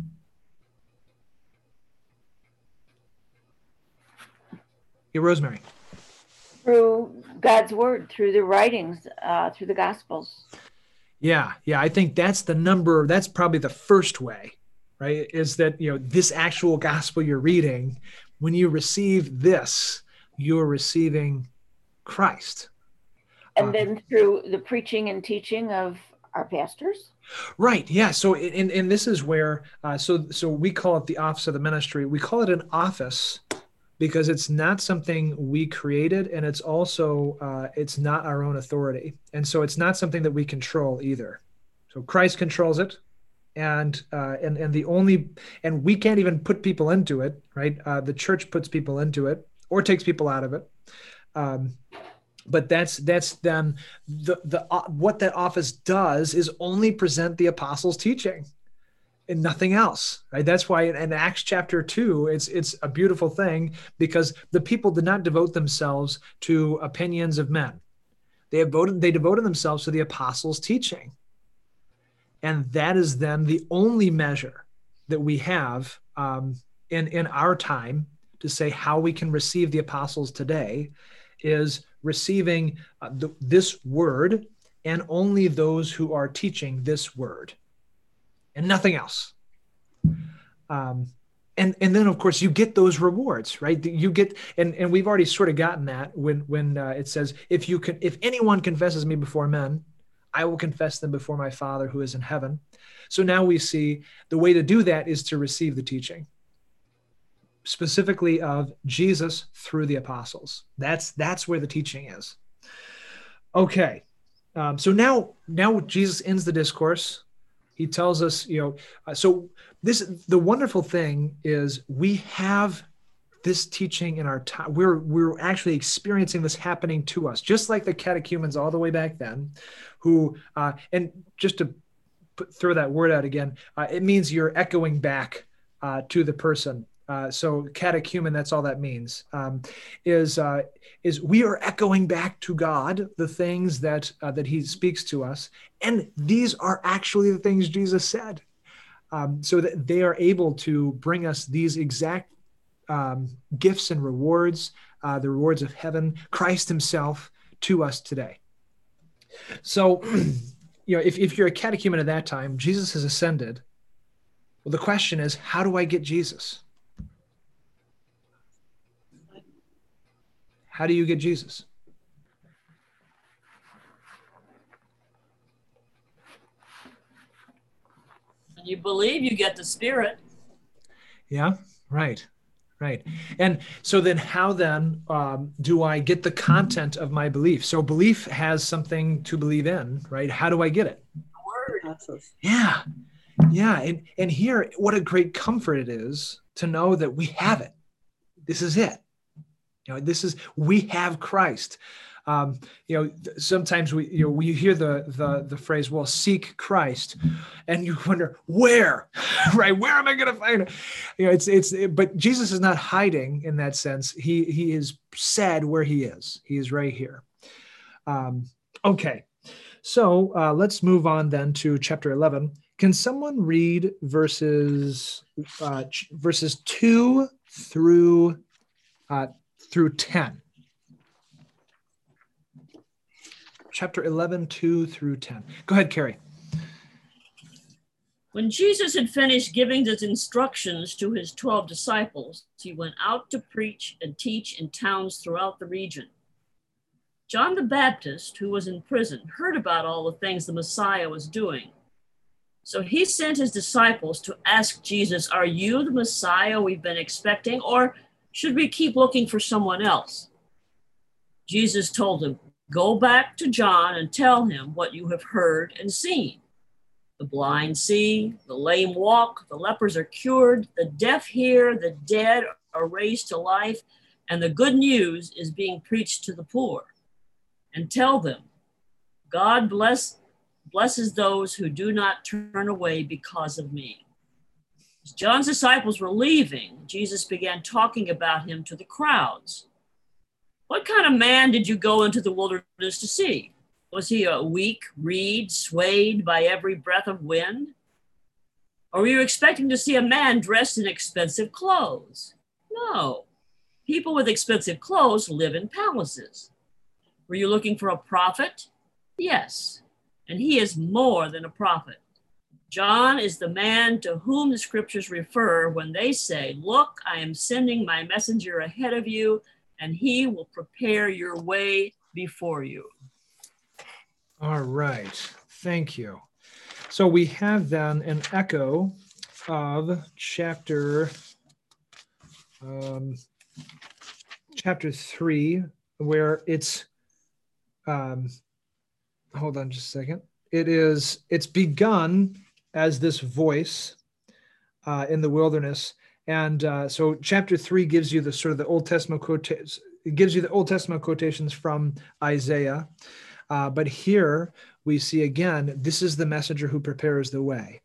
Yeah, Rosemary. Through God's word, through the writings, through the Gospels. Yeah. I think that's probably the first way, right? Is that, this actual gospel you're reading, when you receive this, you're receiving Christ. And then through the preaching and teaching of our pastors. Right. Yeah. So, and this is where, so we call it the office of the ministry. We call it an office because it's not something we created, and it's also, it's not our own authority. And so it's not something that we control either. So Christ controls it. And we can't even put people into it, right? The church puts people into it or takes people out of it. But that's then what that office does is only present the apostles' teaching and nothing else, right? That's why in Acts chapter 2, it's a beautiful thing because the people did not devote themselves to opinions of men. They devoted themselves to the apostles' teaching. And that is then the only measure that we have in our time to say how we can receive the apostles today is receiving this word and only those who are teaching this word and nothing else. And then, of course, you get those rewards, right? You get, and we've already sort of gotten that when it says, if anyone confesses me before men, I will confess them before my Father who is in heaven. So now we see the way to do that is to receive the teaching, specifically of Jesus through the apostles. That's where the teaching is. Okay. So now Jesus ends the discourse. He tells us, so the wonderful thing is we have this teaching in our time. We're actually experiencing this happening to us, just like the catechumens all the way back then, who, and just to throw that word out again, it means you're echoing back to the person. So catechumen, that's all that means, is we are echoing back to God the things that he speaks to us. And these are actually the things Jesus said, so that they are able to bring us these exact gifts and rewards, the rewards of heaven, Christ himself to us today. So, if you're a catechumen at that time, Jesus has ascended. Well, the question is, how do I get Jesus? How do you get Jesus? You believe, you get the Spirit. Yeah, right. And so then how then do I get the content of my belief? So belief has something to believe in, right? How do I get it? Word. Yeah. And here, what a great comfort it is to know that we have it. This is it. We have Christ. Sometimes we hear the phrase, well, seek Christ, and you wonder where, right? Where am I going to find it? But Jesus is not hiding in that sense. He is said where he is. He is right here. Okay. So let's move on then to chapter 11. Can someone read verses 2 through 10? Chapter 11, 2 through 10. Go ahead, Carrie. When Jesus had finished giving his instructions to his 12 disciples, he went out to preach and teach in towns throughout the region. John the Baptist, who was in prison, heard about all the things the Messiah was doing. So he sent his disciples to ask Jesus, "Are you the Messiah we've been expecting, or should we keep looking for someone else?" Jesus told them, "Go back to John and tell him what you have heard and seen. The blind see, the lame walk, the lepers are cured, the deaf hear, the dead are raised to life, and the good news is being preached to the poor. And tell them, God blesses those who do not turn away because of me." As John's disciples were leaving, Jesus began talking about him to the crowds. "What kind of man did you go into the wilderness to see? Was he a weak reed swayed by every breath of wind? Or were you expecting to see a man dressed in expensive clothes? No. People with expensive clothes live in palaces. Were you looking for a prophet? Yes, and he is more than a prophet. John is the man to whom the scriptures refer when they say, 'Look, I am sending my messenger ahead of you, and he will prepare your way before you.'" All right. Thank you. So we have then an echo of chapter 3, where it's hold on just a second. It's begun as this voice in the wilderness. And so chapter 3 gives you the sort of the Old Testament quotations. It gives you the Old Testament quotations from Isaiah. But here we see again, this is the messenger who prepares the way.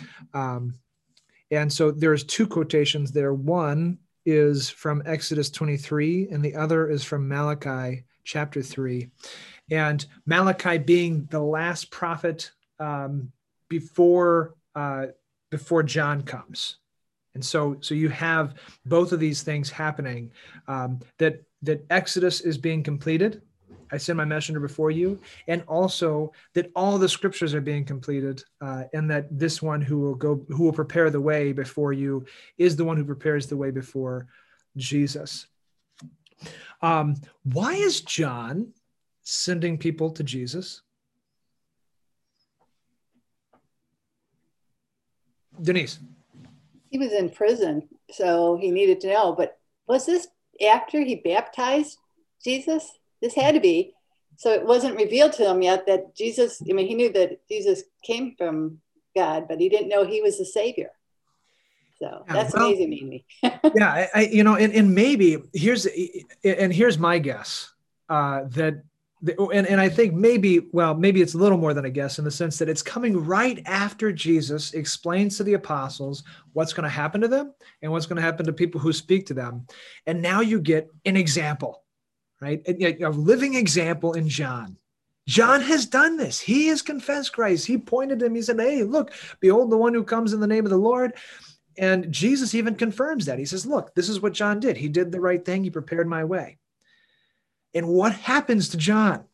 And so there's 2 quotations there. One is from Exodus 23, and the other is from Malachi chapter 3. And Malachi being the last prophet before John comes. And so you have both of these things happening, that Exodus is being completed. I send my messenger before you, and also that all the scriptures are being completed, and that this one who will prepare the way before you is the one who prepares the way before Jesus. Why is John sending people to Jesus? Denise. He was in prison, so he needed to know. But was this after he baptized Jesus? This had to be. So it wasn't revealed to him yet that Jesus, he knew that Jesus came from God, but he didn't know he was the Savior. So that's amazing to me. Yeah, and maybe here's my guess, and I think maybe it's a little more than a guess, in the sense that it's coming right after Jesus explains to the apostles what's going to happen to them and what's going to happen to people who speak to them. And now you get an example, right? A living example in John. John has done this. He has confessed Christ. He pointed to him. He said, "Hey, look, behold the one who comes in the name of the Lord." And Jesus even confirms that. He says, "Look, this is what John did. He did the right thing. He prepared my way." And what happens to John?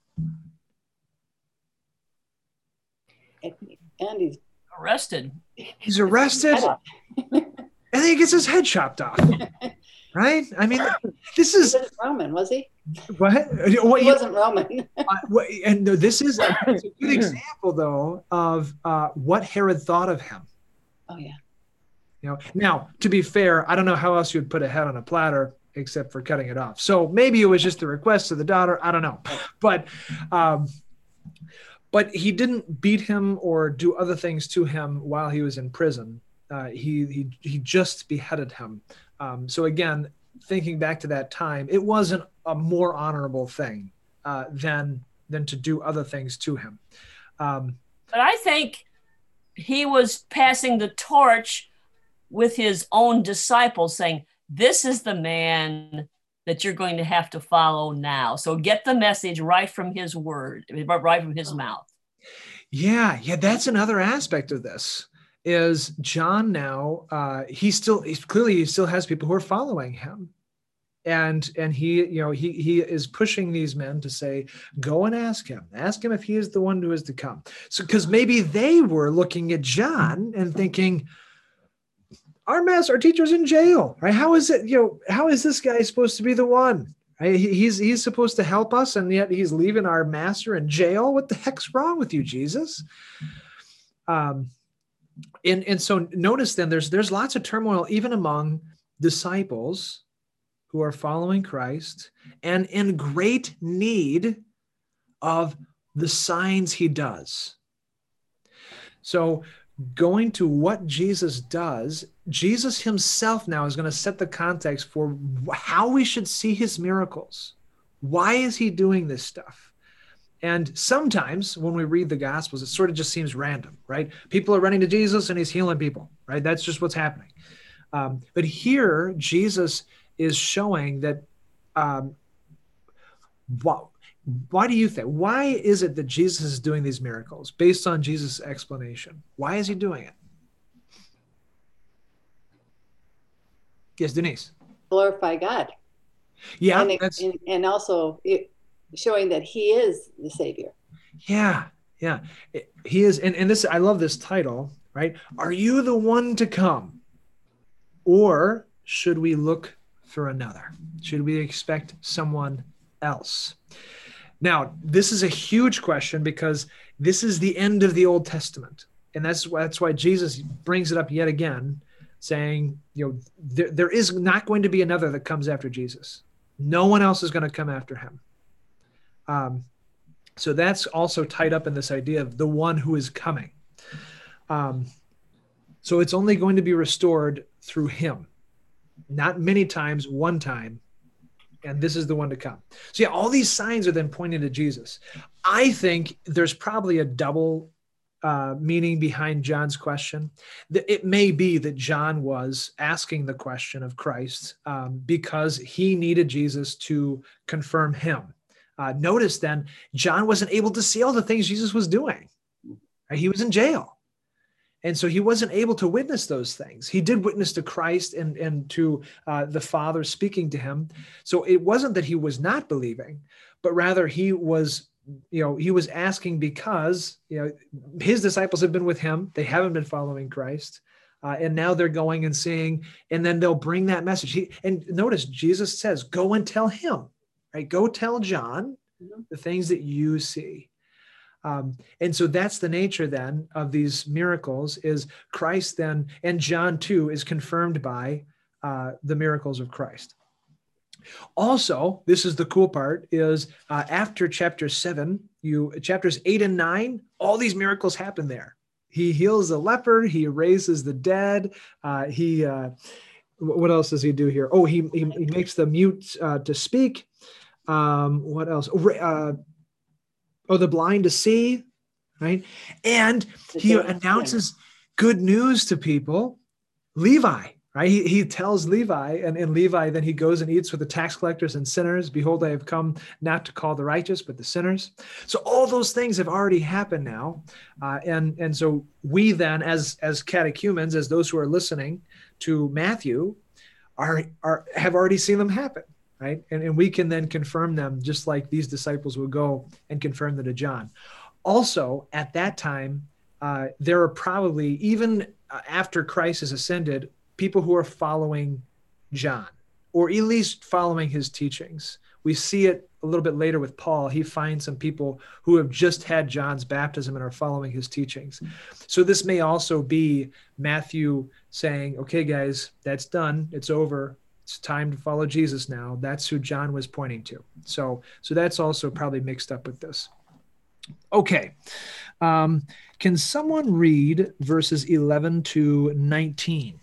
And he's arrested. He's arrested. And then he gets his head chopped off. Right? I mean, this is... He wasn't Roman, was he? What? He wasn't Roman. And this is a good example, though, of what Herod thought of him. Oh, yeah. Now, to be fair, I don't know how else you would put a head on a platter except for cutting it off. So maybe it was just the request of the daughter. I don't know. But he didn't beat him or do other things to him while he was in prison. He just beheaded him. So again, thinking back to that time, it wasn't a more honorable thing than to do other things to him. But I think he was passing the torch with his own disciples, saying, this is the man that you're going to have to follow now. So get the message right from his word, right from his mouth. Yeah, that's another aspect of this. Is John now? He still has people who are following him, and he is pushing these men to say, go and ask him if he is the one who is to come. So because maybe they were looking at John and thinking, our teacher's in jail, right? How is this guy supposed to be the one? Right? He's supposed to help us, and yet he's leaving our master in jail. What the heck's wrong with you, Jesus? And so notice then there's lots of turmoil even among disciples who are following Christ and in great need of the signs he does. So going to what Jesus does, Jesus himself now is going to set the context for how we should see his miracles. Why is he doing this stuff? And sometimes when we read the Gospels, it sort of just seems random, right? People are running to Jesus and he's healing people, right? That's just what's happening. But here, Jesus is showing that, why do you think? Why is it that Jesus is doing these miracles based on Jesus' explanation? Why is he doing it? Yes, Denise. Glorify God. Yeah. And also showing that he is the Savior. Yeah. He is. And this, I love this title, right? Are you the one to come? Or should we look for another? Should we expect someone else? Now, this is a huge question because this is the end of the Old Testament. And that's why Jesus brings it up yet again, saying, there is not going to be another that comes after Jesus. No one else is going to come after him. So that's also tied up in this idea of the one who is coming. So it's only going to be restored through him. Not many times, one time. And this is the one to come. So all these signs are then pointing to Jesus. I think there's probably a double meaning behind John's question. It may be that John was asking the question of Christ because he needed Jesus to confirm him. Notice then, John wasn't able to see all the things Jesus was doing. Right? He was in jail. And so he wasn't able to witness those things. He did witness to Christ and to the Father speaking to him. So it wasn't that he was not believing, but rather he was asking because, his disciples have been with him. They haven't been following Christ. And now they're going and seeing, and then they'll bring that message. And notice Jesus says, go and tell him, right? Go tell John the things that you see. And so that's the nature then of these miracles is Christ then, and John too is confirmed by the miracles of Christ. Also, this is the cool part is after chapter 7, chapters 8 and 9, all these miracles happen there. He heals the leper, he raises the dead, what else does he do here? Oh, he makes the mute to speak. What else? The blind to see, right? And he announces good news to people. Levi, right? He tells Levi, and Levi, then he goes and eats with the tax collectors and sinners. Behold, I have come not to call the righteous, but the sinners. So all those things have already happened now. And so we then, as catechumens, as those who are listening to Matthew, have already seen them happen. Right? And we can then confirm them just like these disciples will go and confirm them to John. Also, at that time, there are probably, even after Christ has ascended, people who are following John, or at least following his teachings. We see it a little bit later with Paul. He finds some people who have just had John's baptism and are following his teachings. So this may also be Matthew saying, okay, guys, that's done. It's over. It's time to follow Jesus now. That's who John was pointing to. So that's also probably mixed up with this. Okay. Can someone read verses 11 to 19?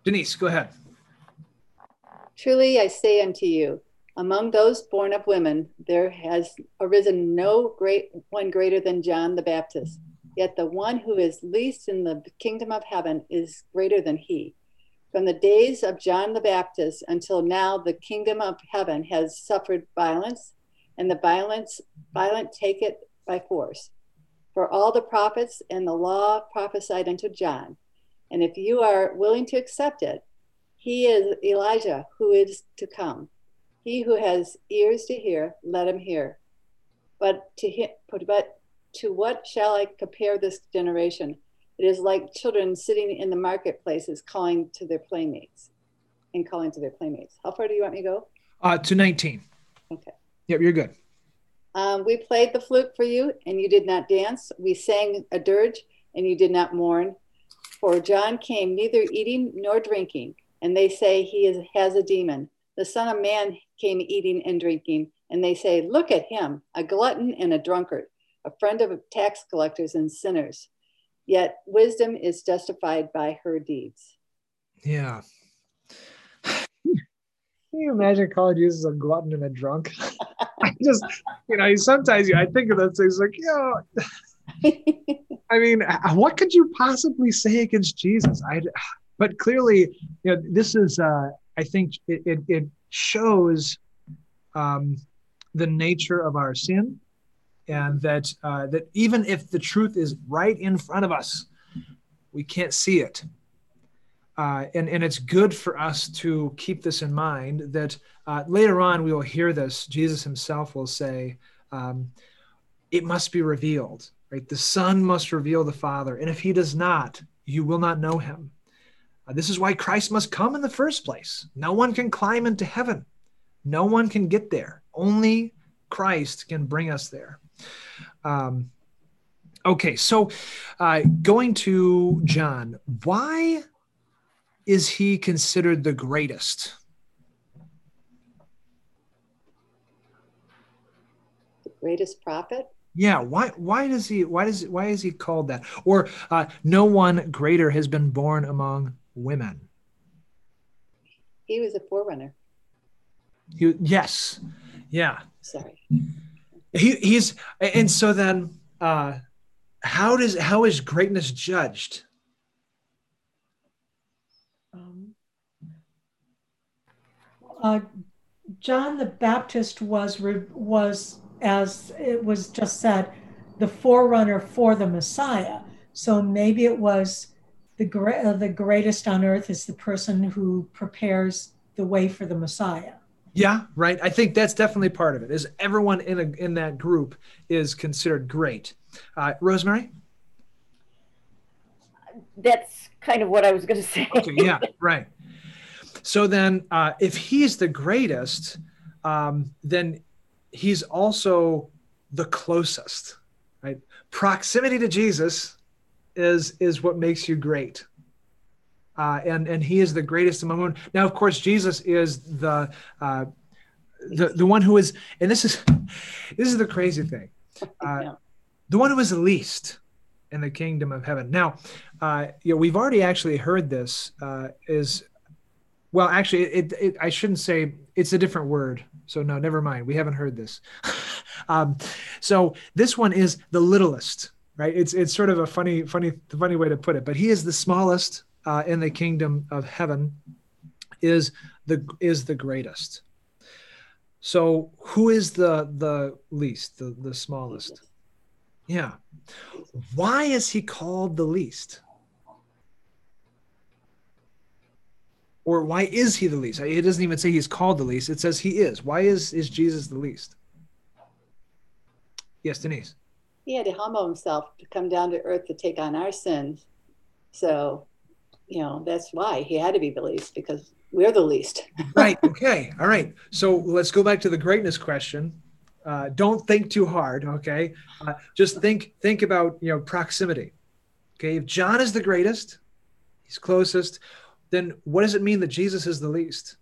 Denise, go ahead. Truly I say unto you, among those born of women, there has arisen no great one greater than John the Baptist. Yet the one who is least in the kingdom of heaven is greater than he. From the days of John the Baptist until now, the kingdom of heaven has suffered violence, and the violent take it by force. For all the prophets and the law prophesied unto John. And if you are willing to accept it, he is Elijah who is to come. He who has ears to hear, let him hear. But to what shall I compare this generation? It is like children sitting in the marketplaces calling to their playmates. How far do you want me to go? To 19. Okay. Yep, you're good. We played the flute for you, and you did not dance. We sang a dirge, and you did not mourn. For John came neither eating nor drinking, and they say he has a demon. The Son of Man came eating and drinking, and they say, look at him, a glutton and a drunkard, a friend of tax collectors and sinners. Yet wisdom is justified by her deeds. Yeah. Can you imagine calling Jesus a glutton and a drunk? I just, sometimes I think of those things like, I mean, what could you possibly say against Jesus? But clearly, this is, I think it shows the nature of our sin, and that even if the truth is right in front of us, we can't see it. And it's good for us to keep this in mind, that later on we will hear this. Jesus himself will say, it must be revealed, right? The Son must reveal the Father. And if he does not, you will not know him. This is why Christ must come in the first place. No one can climb into heaven. No one can get there. Only Christ can bring us there. Okay, so going to John, why is he considered the greatest? The greatest prophet? Yeah, why is he called that? Or no one greater has been born among women. He was a forerunner. Yes. Yeah. Sorry. He's, and so then how is greatness judged? John the Baptist was, as it was just said, the forerunner for the Messiah. So maybe it was the greatest on earth is the person who prepares the way for the Messiah. Yeah, right. I think that's definitely part of it. Is everyone in that group is considered great. Rosemary? That's kind of what I was going to say. Okay, yeah, right. So then if he's the greatest, then he's also the closest, right? Proximity to Jesus is what makes you great. And he is the greatest among women. Now, of course, Jesus is the one who is, and this is the crazy thing, the one who is the least in the kingdom of heaven. Now, we've already actually heard this actually, I shouldn't say, it's a different word. So no, never mind. We haven't heard this. So this one is the littlest, right? It's sort of a funny way to put it, but he is the smallest in the kingdom of heaven, is the greatest. So who is the least, the smallest? Yeah. Why is he called the least? Or why is he the least? It doesn't even say he's called the least. It says he is. Why is Jesus the least? Yes, Denise. He had to humble himself to come down to earth to take on our sins. So, that's why he had to be the least, because we're the least. Right. Okay. All right. So let's go back to the greatness question. Don't think too hard. Okay. Just think about, proximity. Okay. If John is the greatest, he's closest, then what does it mean that Jesus is the least?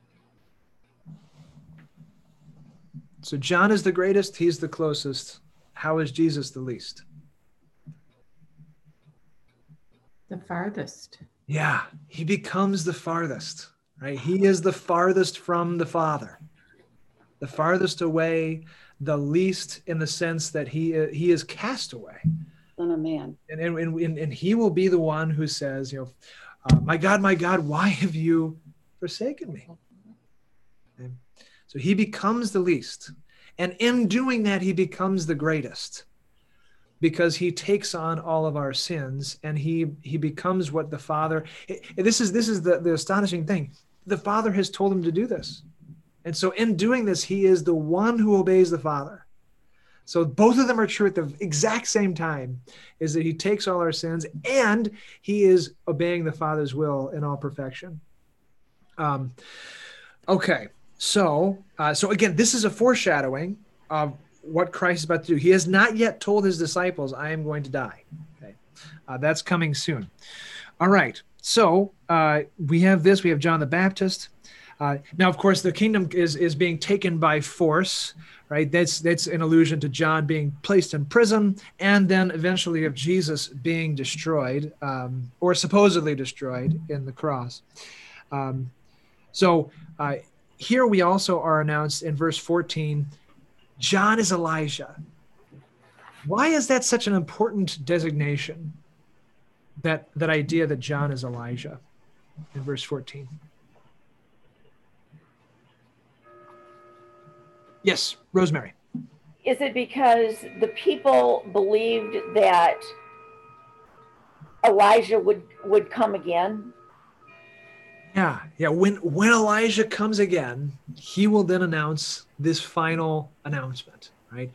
So John is the greatest, he's the closest. how is Jesus the least? The farthest. Yeah, he becomes the farthest, right? He is the farthest from the Father, the farthest away, the least in the sense that he is cast away. Son of man. And he will be the one who says, my God, why have you forsaken me? Okay. So he becomes the least. And in doing that, he becomes the greatest, because he takes on all of our sins, and he becomes what the Father, this is the astonishing thing. The Father has told him to do this. And so in doing this, he is the one who obeys the Father. So both of them are true at the exact same time, is that he takes all our sins and he is obeying the Father's will in all perfection. Okay, so again, this is a foreshadowing of what Christ is about to do. He has not yet told his disciples, I am going to die. Okay, that's coming soon. All right, so we have John the Baptist. Now, of course, the kingdom is being taken by force, right? That's an allusion to John being placed in prison, and then eventually of Jesus being destroyed, or supposedly destroyed in the cross. So here we also are announced in verse 14, John is Elijah. Why is that such an important designation? That idea that John is Elijah in verse 14. Yes, Rosemary. Is it because the people believed that Elijah would come again? Yeah. When Elijah comes again, he will then announce this final announcement, right?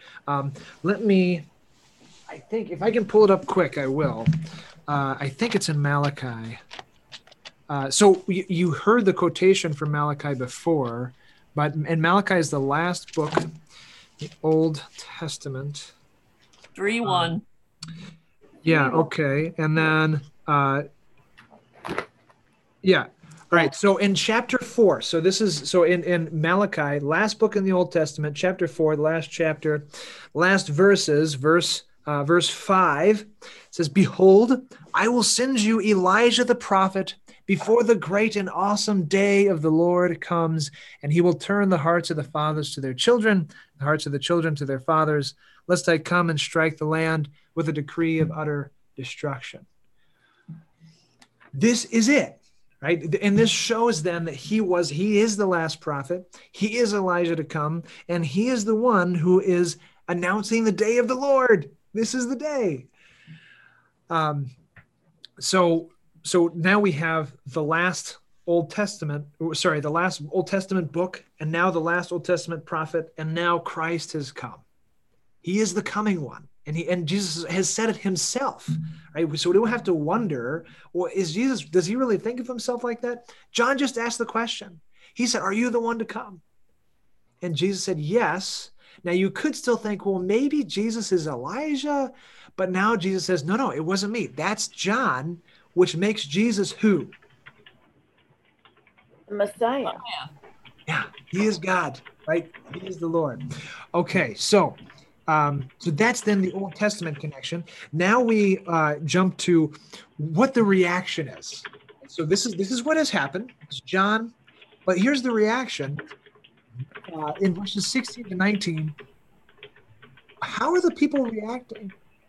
I think if I can pull it up quick, I will. I think it's in Malachi. So you heard the quotation from Malachi before, and Malachi is the last book, the Old Testament. 3:1. Yeah, okay. And then, yeah. All right, so in chapter 4, in Malachi, last book in the Old Testament, chapter 4, the last chapter, last verses, verse 5, it says, Behold, I will send you Elijah the prophet before the great and awesome day of the Lord comes, and he will turn the hearts of the fathers to their children, the hearts of the children to their fathers, lest I come and strike the land with a decree of utter destruction. This is it. Right? And this shows then that he is the last prophet. He is Elijah to come, and he is the one who is announcing the day of the Lord. This is the day. So now we have the last Old Testament book, and now the last Old Testament prophet, and now Christ has come. He is the coming one. And Jesus has said it himself, right? So we don't have to wonder, well, does he really think of himself like that? John just asked the question. He said, are you the one to come? And Jesus said, yes. Now you could still think, well, maybe Jesus is Elijah, but now Jesus says, no, it wasn't me. That's John, which makes Jesus who? The Messiah. Yeah, he is God, right? He is the Lord. Okay, so that's then the Old Testament connection. Now we jump to what the reaction is. So this is what has happened. It's John, but here's the reaction in verses 16 to 19. How are the people reacting?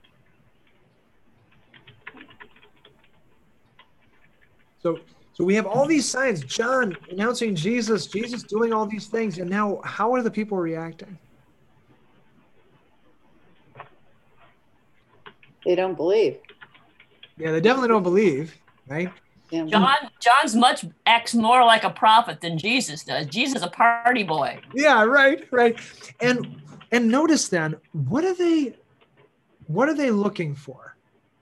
So we have all these signs, John announcing Jesus doing all these things, and now how are the people reacting? They don't believe. Yeah, they definitely don't believe, right? Yeah. John's acts more like a prophet than Jesus does. Jesus is a party boy. Yeah, right. And notice then, what are they looking for?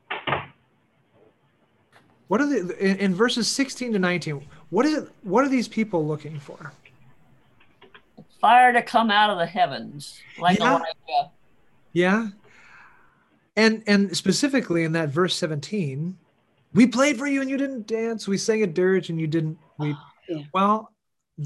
What are they in verses 16 to 19? What are these people looking for? Fire to come out of the heavens, like Elijah. Yeah. And specifically in that verse 17, we played for you and you didn't dance. We sang a dirge and you didn't weep. Yeah. Well,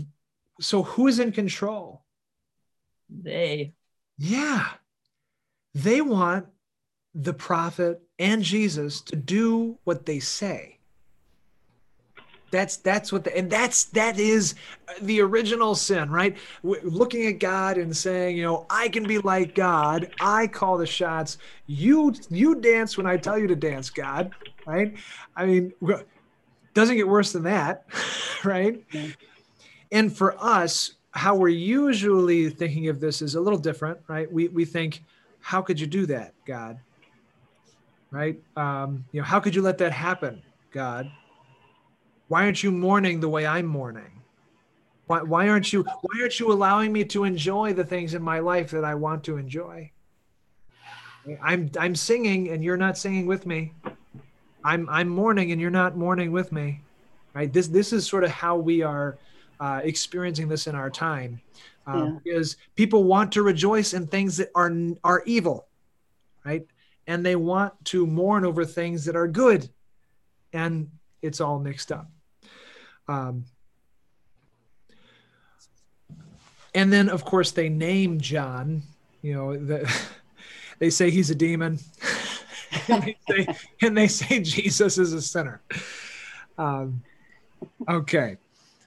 so who is in control? They. Yeah. They want the prophet and Jesus to do what they say. That's what that is the original sin, right? Looking at God and saying, I can be like God. I call the shots. You dance when I tell you to dance, God, right? I mean, doesn't get worse than that, right? Yeah. And for us, how we're usually thinking of this is a little different, right? We think, how could you do that, God? Right? How could you let that happen, God? Why aren't you mourning the way I'm mourning? Why aren't you allowing me to enjoy the things in my life that I want to enjoy? I'm singing and you're not singing with me. I'm mourning and you're not mourning with me. Right? This is sort of how we are experiencing this in our time, because people want to rejoice in things that are evil, right? And they want to mourn over things that are good, and it's all mixed up. And then, of course, they name John. They say he's a demon, and they say Jesus is a sinner. Okay.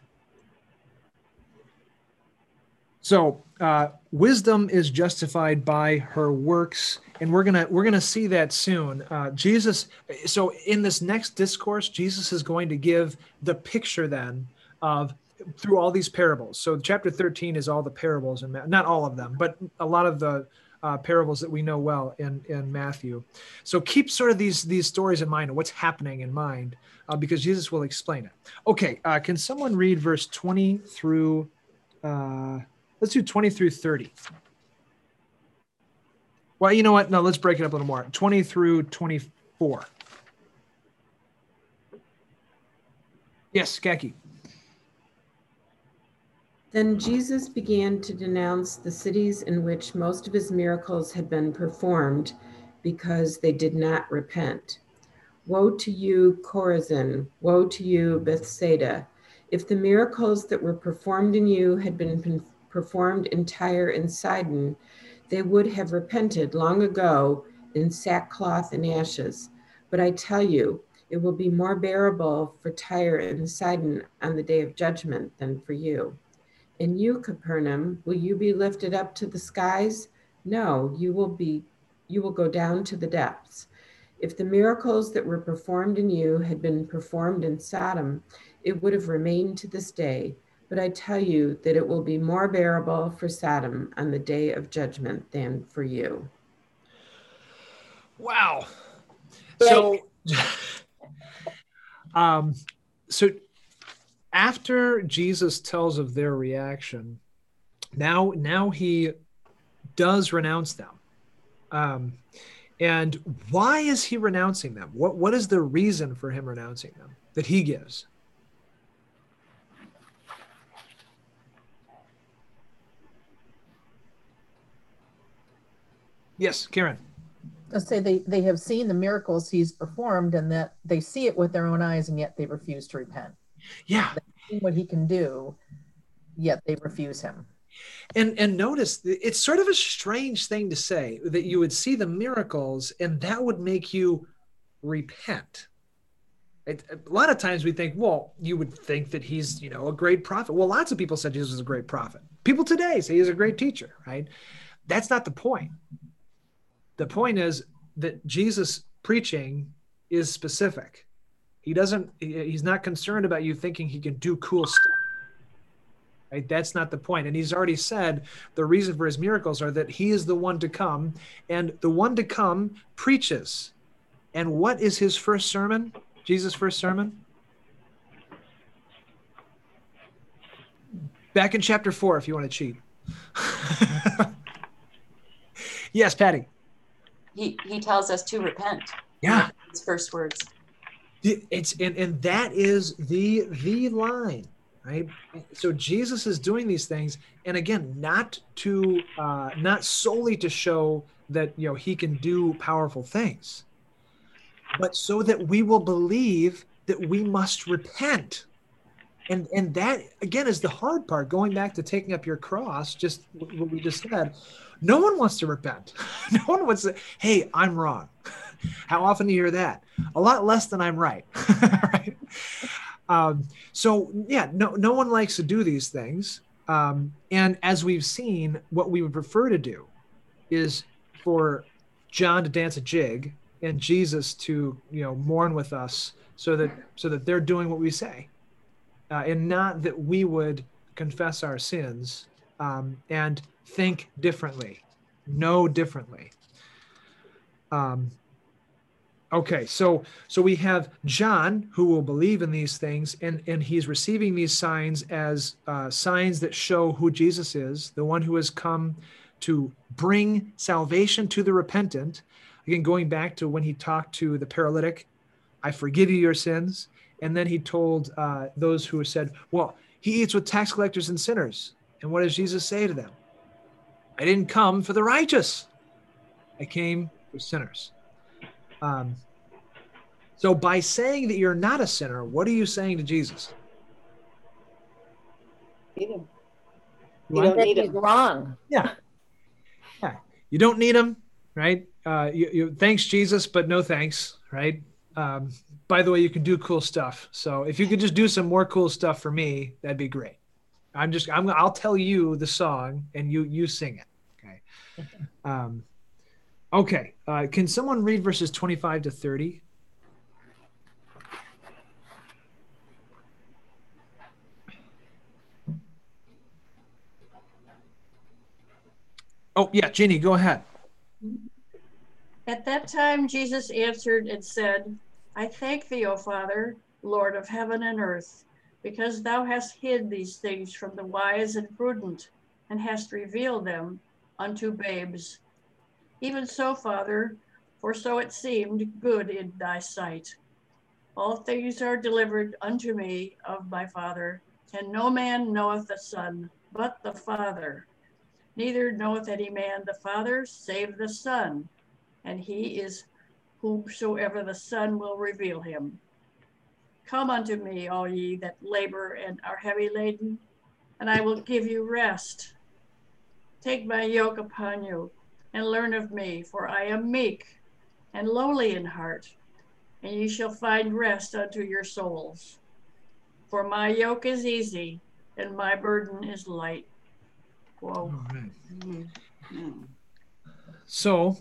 So wisdom is justified by her works, and we're gonna see that soon. Jesus. So in this next discourse, Jesus is going to give the picture then of through all these parables. So chapter 13 is all the parables, and not all of them, but a lot of the parables that we know well in Matthew. So keep sort of these stories in mind and what's happening in mind, because Jesus will explain it. Okay, can someone read verse 20 through? Let's do 20 through 30. Well, you know what? No, let's break it up a little more. 20 through 24. Yes, Kaki. Then Jesus began to denounce the cities in which most of his miracles had been performed because they did not repent. Woe to you, Chorazin! Woe to you, Bethsaida! If the miracles that were performed in you had been performed in Tyre and Sidon, they would have repented long ago in sackcloth and ashes. But I tell you, it will be more bearable for Tyre and Sidon on the day of judgment than for you. And you, Capernaum, will you be lifted up to the skies? No, you will go down to the depths. If the miracles that were performed in you had been performed in Sodom, it would have remained to this day. But I tell you that it will be more bearable for Sodom on the day of judgment than for you. Wow. So, so after Jesus tells of their reaction, now he does renounce them. And why is he renouncing them? What is the reason for him renouncing them that he gives? Yes, Karen. Let's say they have seen the miracles he's performed and that they see it with their own eyes, and yet they refuse to repent. Yeah. They've seen what he can do, yet they refuse him. And notice, it's sort of a strange thing to say that you would see the miracles and that would make you repent. A lot of times we think, well, you would think that he's, a great prophet. Well, lots of people said Jesus was a great prophet. People today say he's a great teacher, right? That's not the point. The point is that Jesus' preaching is specific. He's not concerned about you thinking he can do cool stuff. Right? That's not the point. And he's already said the reason for his miracles are that he is the one to come, and the one to come preaches. And what is his first sermon? Jesus' first sermon? Back in chapter 4, if you want to cheat. Yes, Patty. He tells us to repent. Yeah. His first words. And that is the line, right? So Jesus is doing these things, and again, not solely to show that he can do powerful things, but so that we will believe that we must repent. And that, again, is the hard part, going back to taking up your cross, just what we just said. No one wants to repent. No one wants to, hey, I'm wrong. How often do you hear that? A lot less than I'm right. Right? So yeah, no one likes to do these things. And as we've seen, what we would prefer to do is for John to dance a jig and Jesus to, mourn with us so that they're doing what we say. And not that we would confess our sins and think differently, know differently. Okay, so we have John, who will believe in these things, and he's receiving these signs as signs that show who Jesus is, the one who has come to bring salvation to the repentant. Again, going back to when he talked to the paralytic, I forgive you your sins. And then he told those who said, well, he eats with tax collectors and sinners. And what does Jesus say to them? I didn't come for the righteous. I came for sinners. So by saying that you're not a sinner, what are you saying to Jesus? Need him. You don't need him. Wrong. Yeah. You don't need him, right? You thanks, Jesus, but no thanks, right? By the way, you can do cool stuff. So if you could just do some more cool stuff for me, that'd be great. I'll tell you the song and you sing it. Okay. Okay. Can someone read verses 25 to 30? Oh yeah, Jeannie, go ahead. At that time, Jesus answered and said, I thank thee, O Father, Lord of heaven and earth, because thou hast hid these things from the wise and prudent, and hast revealed them unto babes. Even so, Father, for so it seemed good in thy sight. All things are delivered unto me of my Father, and no man knoweth the Son, but the Father. Neither knoweth any man the Father, save the Son, and he is whomsoever the Son will reveal him. Come unto me, all ye that labor and are heavy laden, and I will give you rest. Take my yoke upon you, and learn of me, for I am meek and lowly in heart, and ye shall find rest unto your souls. For my yoke is easy, and my burden is light. Whoa. Right. So,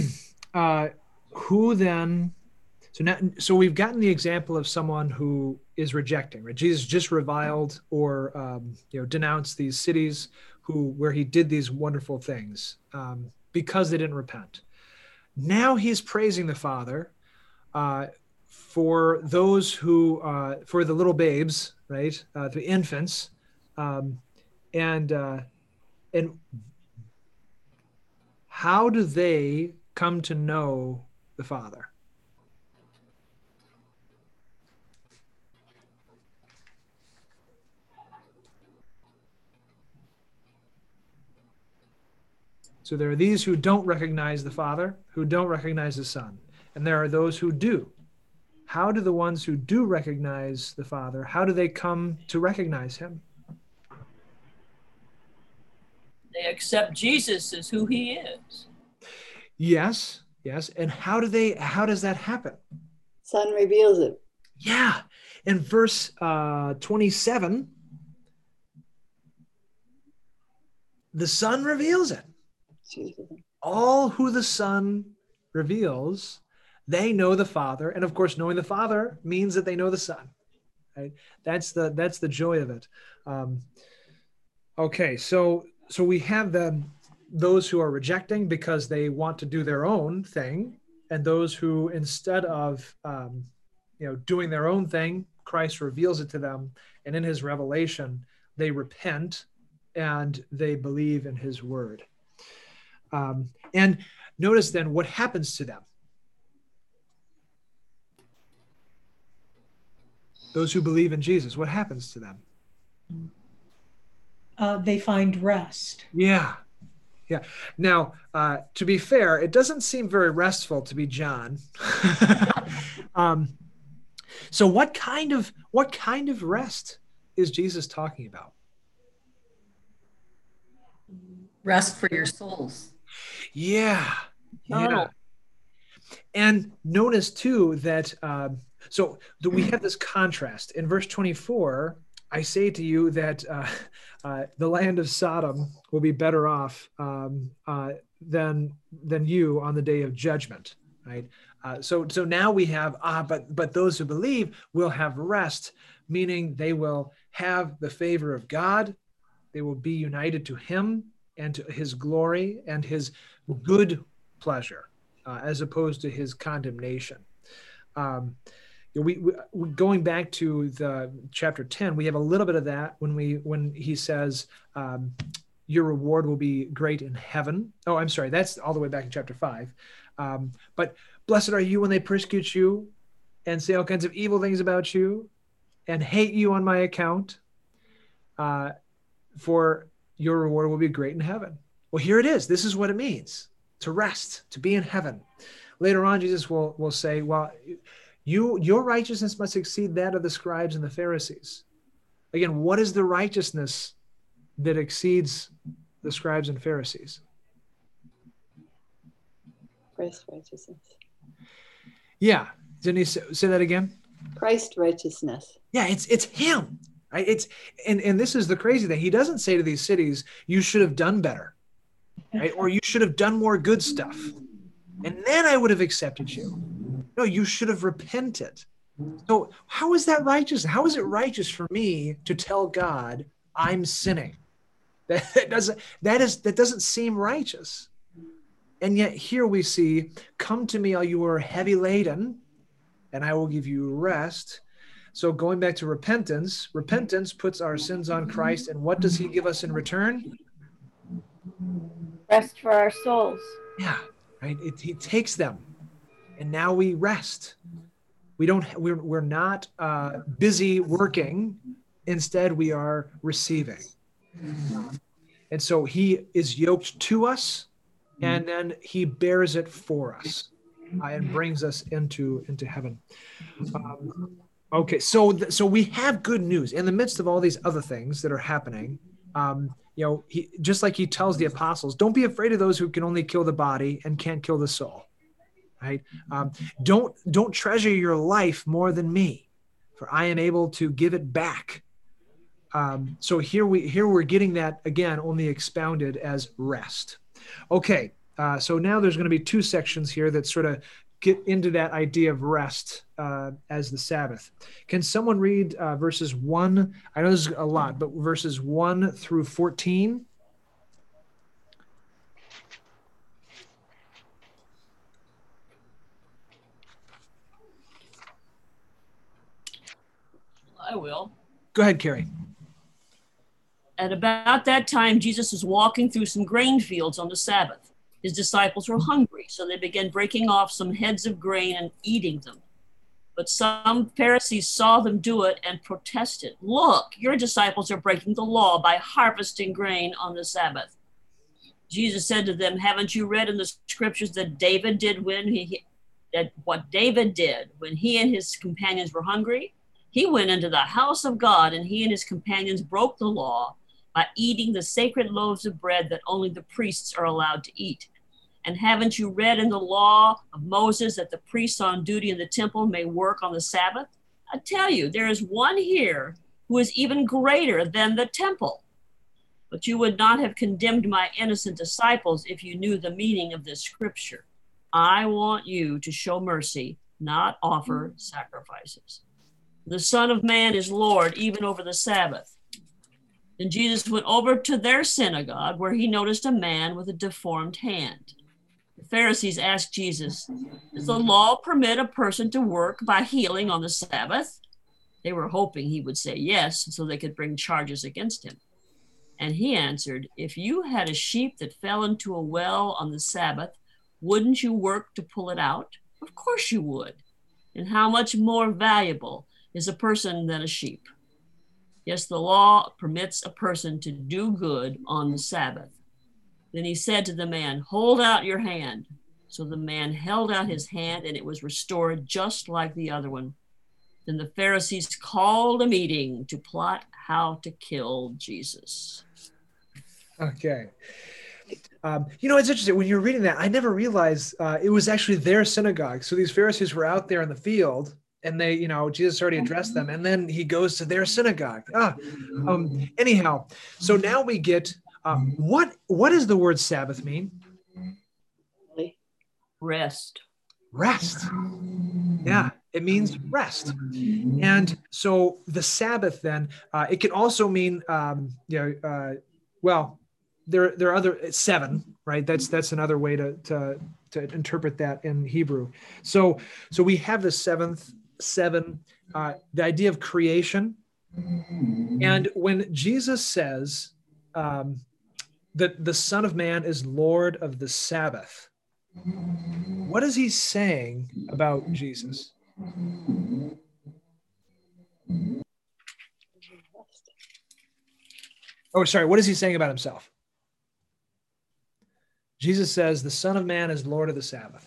who then? So we've gotten the example of someone who is rejecting. Right? Jesus just reviled or denounced these cities where he did these wonderful things because they didn't repent. Now he's praising the Father for those who, for the little babes, right, the infants, and how do they come to know the Father? So there are these who don't recognize the Father, who don't recognize the Son, and there are those who do. How do the ones who do recognize the Father, how do they come to recognize him? They accept Jesus as who he is. Yes. And how does that happen? Son reveals it. Yeah. In verse 27, the Son reveals it. Jesus. All who the Son reveals, they know the Father. And of course, knowing the Father means that they know the Son. Right? That's the joy of it. Okay, so we have those who are rejecting because they want to do their own thing, and those who, instead of doing their own thing, Christ reveals it to them, and in his revelation, they repent and they believe in his word. And notice then what happens to them. Those who believe in Jesus, what happens to them? They find rest. Yeah. Now, to be fair, it doesn't seem very restful to be John. So what kind of rest is Jesus talking about? Rest for your souls. Yeah. Yeah. And notice too that so we have this contrast in verse 24. I say to you that the land of Sodom will be better off than you on the day of judgment, right? So now we have but those who believe will have rest, meaning they will have the favor of God. They will be united to Him and to His glory and His good pleasure, as opposed to His condemnation. We going back to the chapter 10, we have a little bit of that when he says, your reward will be great in heaven. Oh, I'm sorry. That's all the way back in chapter 5. But blessed are you when they persecute you and say all kinds of evil things about you and hate you on my account, for your reward will be great in heaven. Well, here it is. This is what it means to rest, to be in heaven. Later on, Jesus will say, well, your righteousness must exceed that of the scribes and the Pharisees. Again, what is the righteousness that exceeds the scribes and Pharisees? Christ righteousness. Yeah. Didn't he say that again? Christ righteousness. Yeah, it's Him. Right? It's and this is the crazy thing. He doesn't say to these cities, you should have done better, right? Or you should have done more good stuff, and then I would have accepted you. No, you should have repented. So how is that righteous? How is it righteous for me to tell God I'm sinning? That doesn't seem righteous. And yet here we see, come to me all you who are heavy laden, and I will give you rest. So going back to repentance puts our sins on Christ. And what does He give us in return? Rest for our souls. Yeah, right. He takes them, and now we rest. We're not busy working. Instead, we are receiving. And so He is yoked to us, and then He bears it for us and brings us into heaven. Okay, so we have good news in the midst of all these other things that are happening. He just like He tells the apostles, don't be afraid of those who can only kill the body and can't kill the soul. Right? Don't treasure your life more than me, for I am able to give it back. So here we're getting that again, only expounded as rest. Okay, so now there's going to be two sections here that sort of get into that idea of rest as the Sabbath. Can someone read verses 1? I know this is a lot, but verses 1 through 14. I will. Go ahead, Carrie. At about that time, Jesus was walking through some grain fields on the Sabbath. His disciples were hungry, so they began breaking off some heads of grain and eating them. But some Pharisees saw them do it and protested. Look, your disciples are breaking the law by harvesting grain on the Sabbath. Jesus said to them, haven't you read in the scriptures that David did when he and his companions were hungry? He went into the house of God, and he and his companions broke the law by eating the sacred loaves of bread that only the priests are allowed to eat. And haven't you read in the law of Moses that the priests on duty in the temple may work on the Sabbath? I tell you, there is one here who is even greater than the temple. But you would not have condemned my innocent disciples if you knew the meaning of this scripture. I want you to show mercy, not offer sacrifices. The Son of Man is Lord even over the Sabbath. Then Jesus went over to their synagogue, where he noticed a man with a deformed hand. The Pharisees asked Jesus, does the law permit a person to work by healing on the Sabbath? They were hoping he would say yes, so they could bring charges against him. And he answered, if you had a sheep that fell into a well on the Sabbath, wouldn't you work to pull it out? Of course you would. And how much more valuable is a person than a sheep? Yes, the law permits a person to do good on the Sabbath. Then he said to the man, hold out your hand. So the man held out his hand, and it was restored just like the other one. Then the Pharisees called a meeting to plot how to kill Jesus. Okay. You know, it's interesting. When you're reading that, I never realized it was actually their synagogue. So these Pharisees were out there in the field, and they, you know, Jesus already addressed them, and then he goes to their synagogue. Anyhow, so now we get what does the word Sabbath mean? Rest. Rest. Yeah, it means rest. And so the Sabbath then, it can also mean, well, there are other 7, right? That's another way to interpret that in Hebrew. So we have the 7, the idea of creation. And when Jesus says that the Son of Man is Lord of the Sabbath, what is he saying about Jesus? Oh, sorry. What is he saying about himself? Jesus says the Son of Man is Lord of the Sabbath.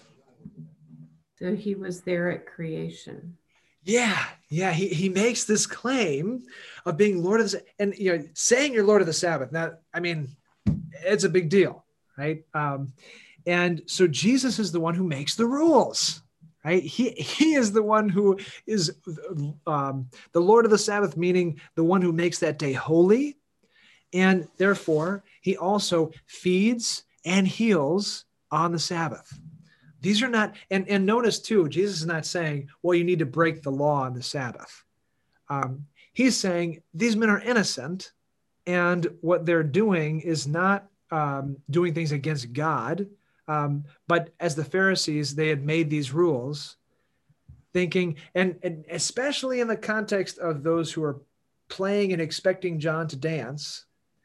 So he was there at creation. Yeah. He makes this claim of being Lord of the Sabbath. And, you know, saying you're Lord of the Sabbath. Now, I mean, it's a big deal, right? And so Jesus is the one who makes the rules, right? He is the one who is the Lord of the Sabbath, meaning the one who makes that day holy. And therefore, he also feeds and heals on the Sabbath. These are not, and notice too, Jesus is not saying, well, you need to break the law on the Sabbath. He's saying these men are innocent, and what they're doing is not doing things against God. But as the Pharisees, they had made these rules thinking, and especially in the context of those who are playing and expecting John to dance,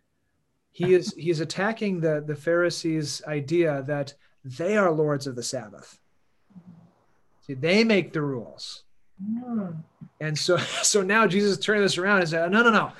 he's attacking the Pharisees' idea that they are lords of the Sabbath. See, they make the rules. And so now Jesus is turning this around and says, no.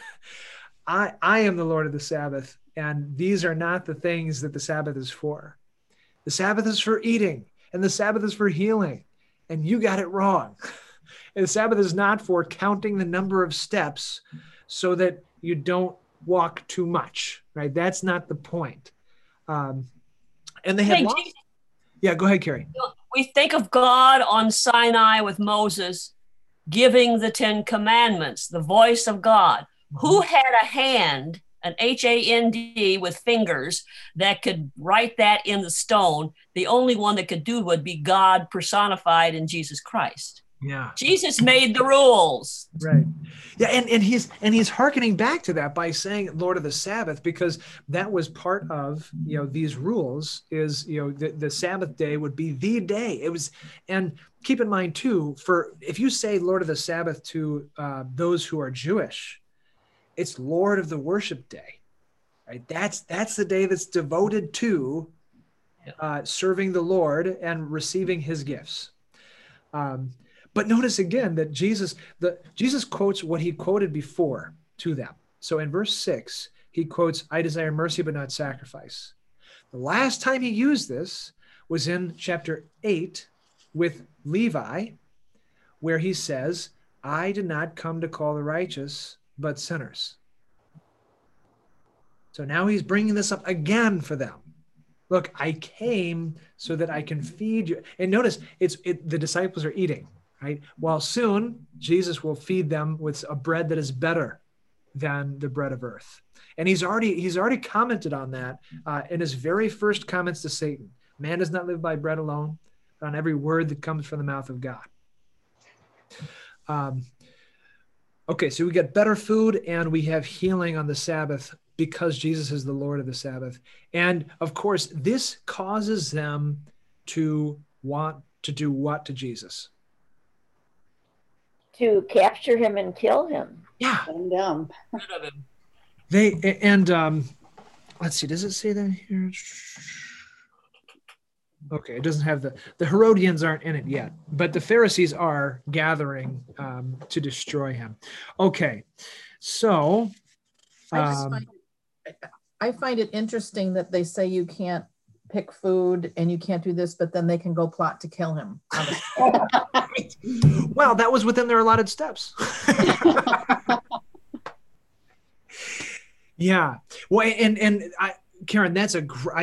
I am the Lord of the Sabbath, and these are not the things that the Sabbath is for. The Sabbath is for eating, and the Sabbath is for healing, and you got it wrong. And the Sabbath is not for counting the number of steps so that you don't walk too much, right? That's not the point. And they had lost. Yeah, go ahead, Carrie. We think of God on Sinai with Moses giving the 10 Commandments, the voice of God. Who had a hand, an H-A-N-D with fingers that could write that in the stone? The only one that could do it would be God personified in Jesus Christ. Yeah. Jesus made the rules. Right. Yeah, and he's hearkening back to that by saying Lord of the Sabbath, because that was part of, you know, these rules is, you know, the Sabbath day would be the day. It was, and keep in mind too, for if you say Lord of the Sabbath to those who are Jewish, it's Lord of the worship day, right? That's the day that's devoted to serving the Lord and receiving his gifts. But notice again that Jesus quotes what he quoted before to them. So in verse 6, he quotes, I desire mercy but not sacrifice. The last time he used this was in chapter 8 with Levi, where he says, I did not come to call the righteous, but sinners. So now he's bringing this up again for them. Look, I came so that I can feed you. And notice the disciples are eating. Right? Well, soon Jesus will feed them with a bread that is better than the bread of earth. And he's already commented on that in his very first comments to Satan. Man does not live by bread alone, but on every word that comes from the mouth of God. Okay, so we get better food and we have healing on the Sabbath because Jesus is the Lord of the Sabbath. And of course, this causes them to want to do what to Jesus? To capture him and kill him. Yeah. And let's see, does it say that here? Okay, it doesn't have the Herodians aren't in it yet, but the Pharisees are gathering to destroy him. Okay, so I find it interesting that they say you can't pick food and you can't do this, but then they can go plot to kill him. Well, that was within their allotted steps. Yeah. Well, and Karen, that's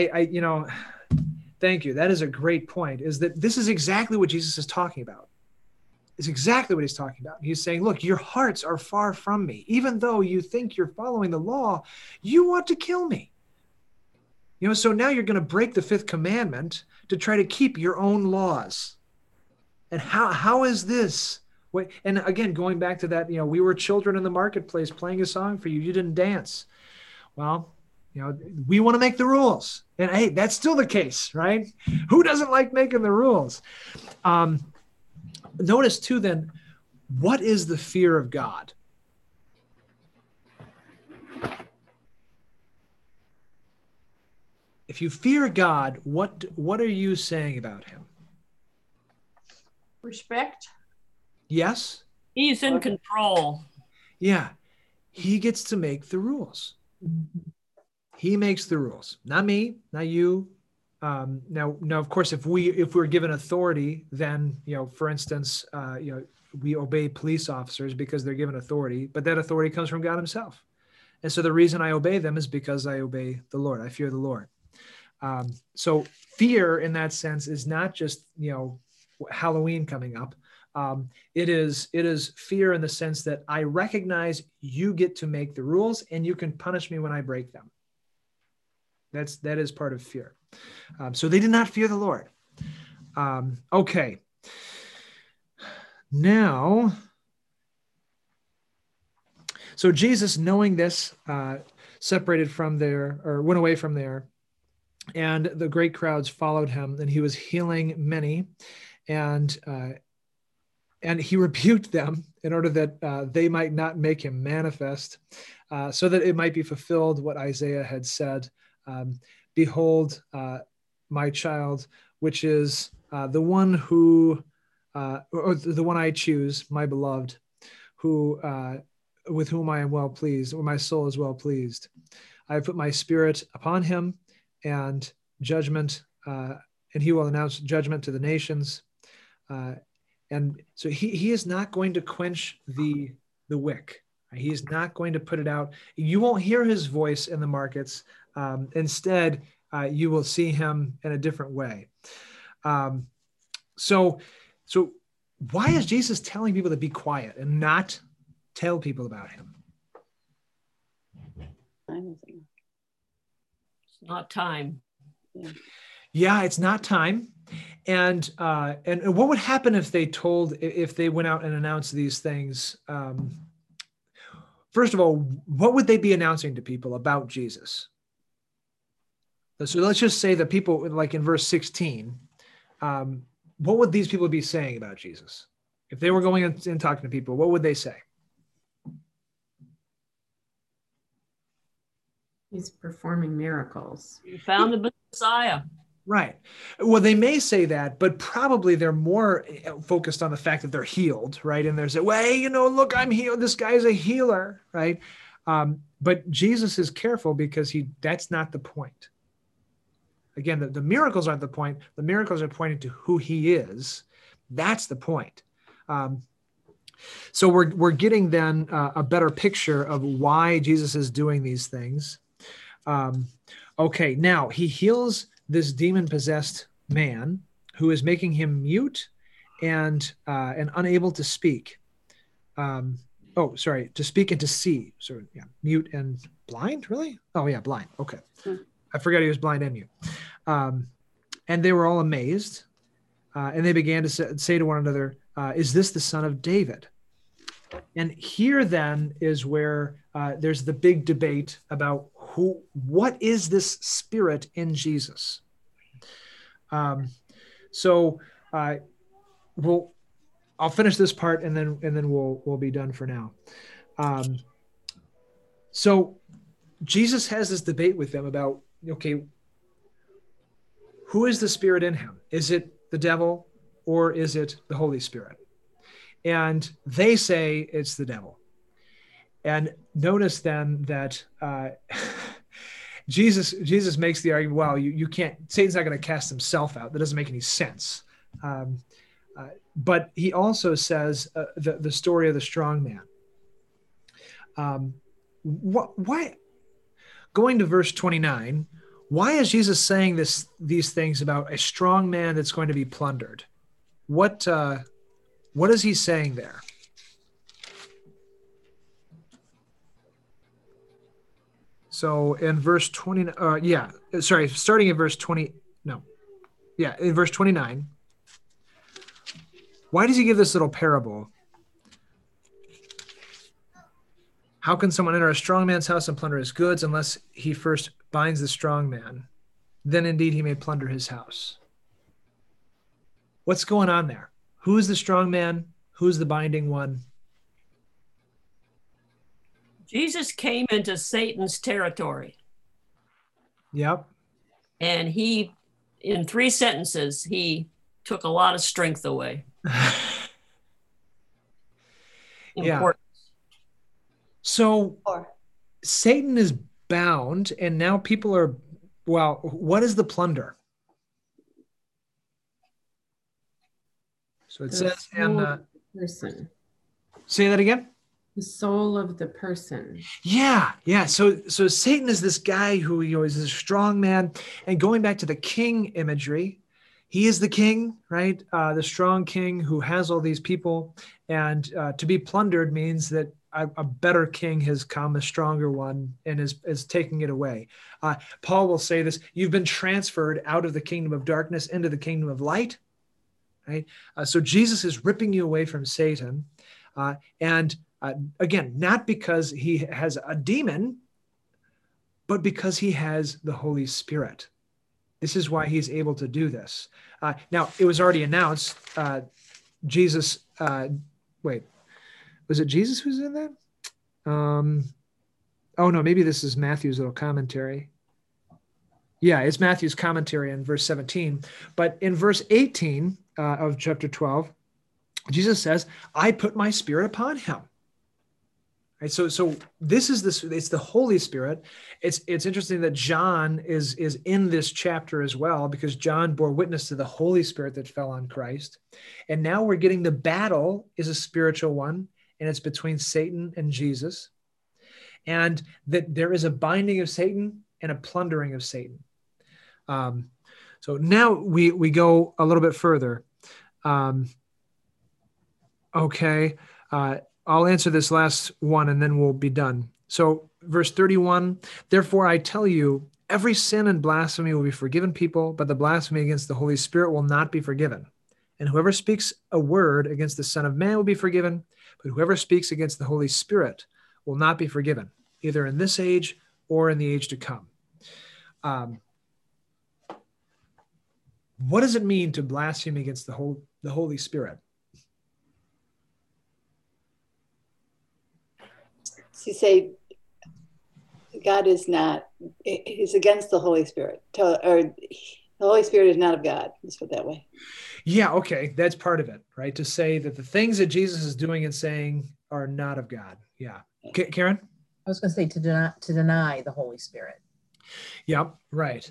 thank you. That is a great point, is that this is exactly what Jesus is talking about. It's exactly what he's talking about. He's saying, look, your hearts are far from me. Even though you think you're following the law, you want to kill me. So now you're going to break the fifth commandment to try to keep your own laws. And how is this? And again, going back to that, we were children in the marketplace playing a song for you. You didn't dance. Well, we want to make the rules. And hey, that's still the case, right? Who doesn't like making the rules? Notice too, then, what is the fear of God? If you fear God, what are you saying about him? Respect. Yes. He's in control. Yeah. He gets to make the rules. He makes the rules, not me, not you. Now, of course, if we're given authority, then, for instance, we obey police officers because they're given authority, but that authority comes from God himself. And so the reason I obey them is because I obey the Lord. I fear the Lord. So fear in that sense is not just, Halloween coming up. It is fear in the sense that I recognize you get to make the rules and you can punish me when I break them. That is part of fear. So they did not fear the Lord. Okay. Now, so Jesus, knowing this, separated from there, or went away from there, and the great crowds followed him, and he was healing many, and he rebuked them in order that they might not make him manifest, so that it might be fulfilled what Isaiah had said. Behold, my child, which is the one who, or the one I choose, my beloved, who with whom I am well pleased, or my soul is well pleased. I have put my spirit upon him, and judgment, and he will announce judgment to the nations. And so he is not going to quench the wick. He is not going to put it out. You won't hear his voice in the markets. Instead, you will see him in a different way. So why is Jesus telling people to be quiet and not tell people about him? It's not time. Yeah, it's not time. And what would happen if they went out and announced these things? First of all, what would they be announcing to people about Jesus? So let's just say that people, like in verse 16, what would these people be saying about Jesus? If they were going and talking to people, what would they say? He's performing miracles. You found the Messiah. Right. Well, they may say that, but probably they're more focused on the fact that they're healed, right? And there's well, hey, look, I'm healed. This guy's a healer, right? But Jesus is careful because that's not the point. Again, the miracles aren't the point. The miracles are pointing to who he is. That's the point. So we're getting then a better picture of why Jesus is doing these things. Okay, now he heals this demon-possessed man who is making him mute and unable to speak. To speak and to see. So yeah, mute and blind, really? Oh yeah, blind. Okay. I forgot he was blind and mute. And they were all amazed. And they began to say to one another, is this the son of David? And here then is where there's the big debate about what is this spirit in Jesus? I'll finish this part and then we'll be done for now. So Jesus has this debate with them about, okay, who is the spirit in him? Is it the devil or is it the Holy Spirit? And they say it's the devil. And notice then that Jesus makes the argument, well, you can't, Satan's not going to cast himself out. That doesn't make any sense. But he also says the story of the strong man. Why, going to verse 29, why is Jesus saying these things about a strong man that's going to be plundered? What is he saying there? So in verse 20, starting in verse 20, in verse 29, why does he give this little parable? How can someone enter a strong man's house and plunder his goods unless he first binds the strong man? Then indeed he may plunder his house. What's going on there? Who's the strong man? Who's the binding one? Jesus came into Satan's territory. Yep. And he, in 3 sentences, he took a lot of strength away. Yeah. So Satan is bound, and now people are, well, what is the plunder? So it says, and person. Say that again. The soul of the person. Yeah. So Satan is this guy who is a strong man, and going back to the king imagery, he is the king, right? The strong king who has all these people, and to be plundered means that a better king has come, a stronger one, and is taking it away. Paul will say this: you've been transferred out of the kingdom of darkness into the kingdom of light, right? So Jesus is ripping you away from Satan, and again, not because he has a demon, but because he has the Holy Spirit. This is why he's able to do this. Now, it was already announced, Jesus, was it Jesus who's in that? Oh, no, maybe this is Matthew's little commentary. Yeah, it's Matthew's commentary in verse 17. But in verse 18 of chapter 12, Jesus says, I put my spirit upon him. Right, so this is it's the Holy Spirit. It's interesting that John is in this chapter as well, because John bore witness to the Holy Spirit that fell on Christ. And now we're getting the battle is a spiritual one, and it's between Satan and Jesus. And that there is a binding of Satan and a plundering of Satan. So now we go a little bit further. I'll answer this last one and then we'll be done. So verse 31, therefore I tell you, every sin and blasphemy will be forgiven people, but the blasphemy against the Holy Spirit will not be forgiven. And whoever speaks a word against the Son of Man will be forgiven, but whoever speaks against the Holy Spirit will not be forgiven, either in this age or in the age to come. What does it mean to blaspheme against the Holy Spirit? You say God is against the Holy Spirit, or the Holy Spirit is not of God. Let's put it that way. Yeah, okay, that's part of it, right? To say that the things that Jesus is doing and saying are not of God. Yeah, Karen. I was going to say to deny the Holy Spirit. Yep, right.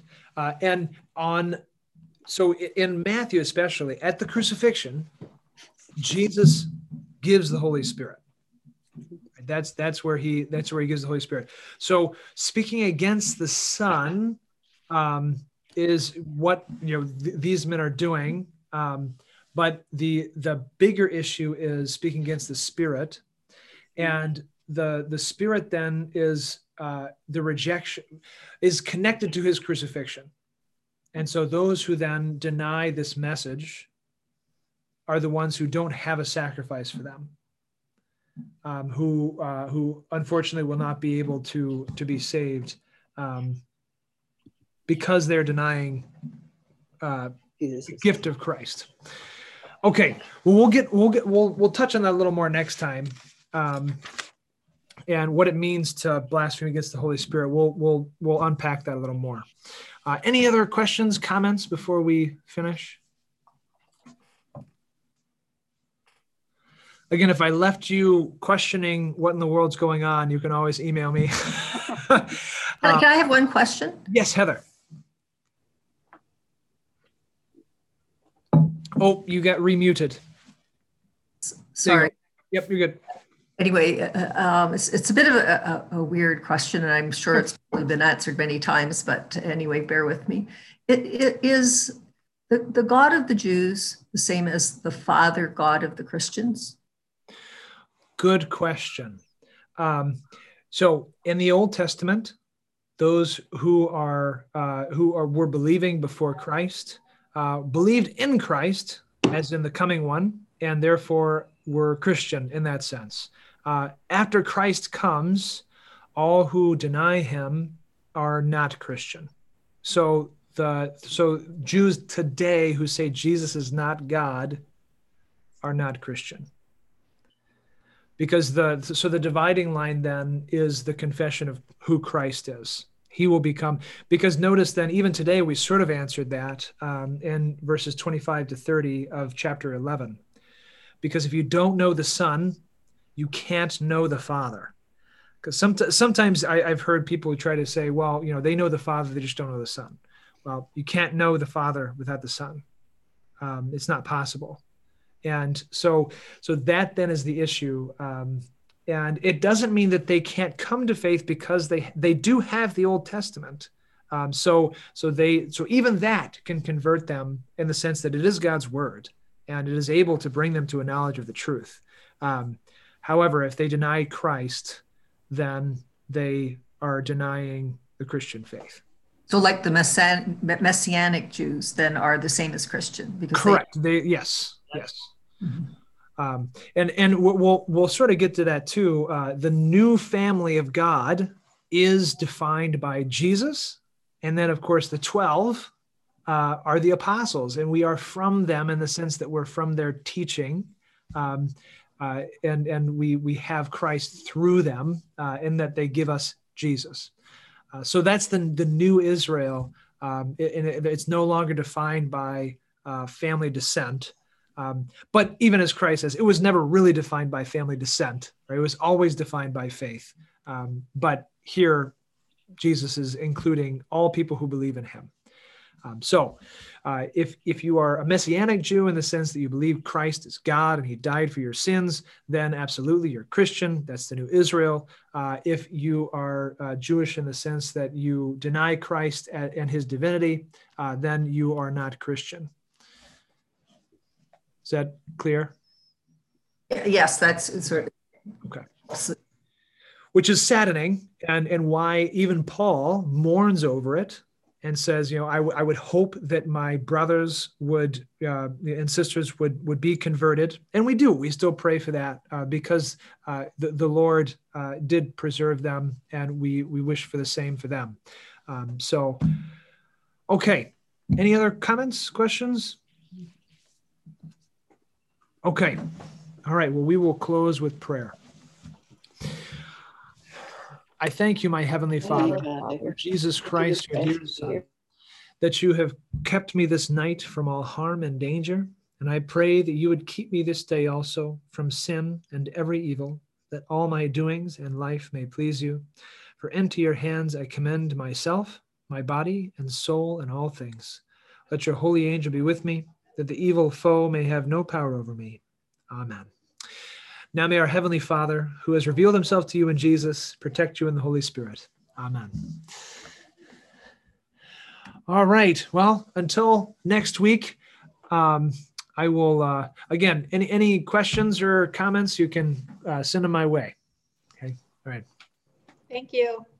So in Matthew especially, at the crucifixion, Jesus gives the Holy Spirit. That's where he gives the Holy Spirit. So speaking against the Son is what these men are doing. But the bigger issue is speaking against the Spirit, and the Spirit then is the rejection is connected to his crucifixion, and so those who then deny this message are the ones who don't have a sacrifice for them. Who unfortunately will not be able to be saved because they're denying the gift of Christ. Okay, well we'll touch on that a little more next time, and what it means to blaspheme against the Holy Spirit. We'll unpack that a little more. Any other questions, comments before we finish? Again, if I left you questioning what in the world's going on, you can always email me. Can I have one question? Yes, Heather. Oh, you got remuted. Sorry. Yep, you're good. Anyway, it's a bit of a weird question, and I'm sure it's probably been answered many times, but anyway, bear with me. It is the God of the Jews the same as the Father God of the Christians? Good question. So in the Old Testament, those who were believing before Christ believed in Christ as in the coming one, and therefore were Christian in that sense. After Christ comes, all who deny him are not Christian. So Jews today who say Jesus is not God are not Christian. Because the dividing line then is the confession of who Christ is. He will become, because notice then, even today, we sort of answered that in verses 25 to 30 of chapter 11. Because if you don't know the Son, you can't know the Father. Because sometimes I've heard people try to say, well, they know the Father, they just don't know the Son. Well, you can't know the Father without the Son. It's not possible. And so that then is the issue. And it doesn't mean that they can't come to faith, because they do have the Old Testament. So even that can convert them in the sense that it is God's word, and it is able to bring them to a knowledge of the truth. However, if they deny Christ, then they are denying the Christian faith. So like the Messianic Jews then are the same as Christian? Because correct. Yes. Mm-hmm. And we'll sort of get to that too. The new family of God is defined by Jesus. And then, of course, the 12 are the apostles, and we are from them in the sense that we're from their teaching. And we have Christ through them in that they give us Jesus. So that's the new Israel. It's no longer defined by family descent. But even as Christ says, it was never really defined by family descent, right? It was always defined by faith. But here, Jesus is including all people who believe in him. So if you are a Messianic Jew in the sense that you believe Christ is God and he died for your sins, then absolutely you're Christian. That's the new Israel. If you are Jewish in the sense that you deny Christ and his divinity, then you are not Christian. Is that clear? Yes, that's sort of. Okay. Which is saddening, and why even Paul mourns over it and says, I would hope that my brothers would and sisters would be converted. And we do. We still pray for that because the Lord did preserve them, and we wish for the same for them. Okay. Any other comments, questions? Okay. All right. Well, we will close with prayer. I thank you, my Heavenly Father, for Jesus Christ, your dear Son, that you have kept me this night from all harm and danger. And I pray that you would keep me this day also from sin and every evil, that all my doings and life may please you. For into your hands I commend myself, my body and soul, and all things. Let your holy angel be with me, that the evil foe may have no power over me. Amen. Now may our Heavenly Father, who has revealed himself to you in Jesus, protect you in the Holy Spirit. Amen. All right. Well, until next week, I will, again, any questions or comments, you can send them my way. Okay. All right. Thank you.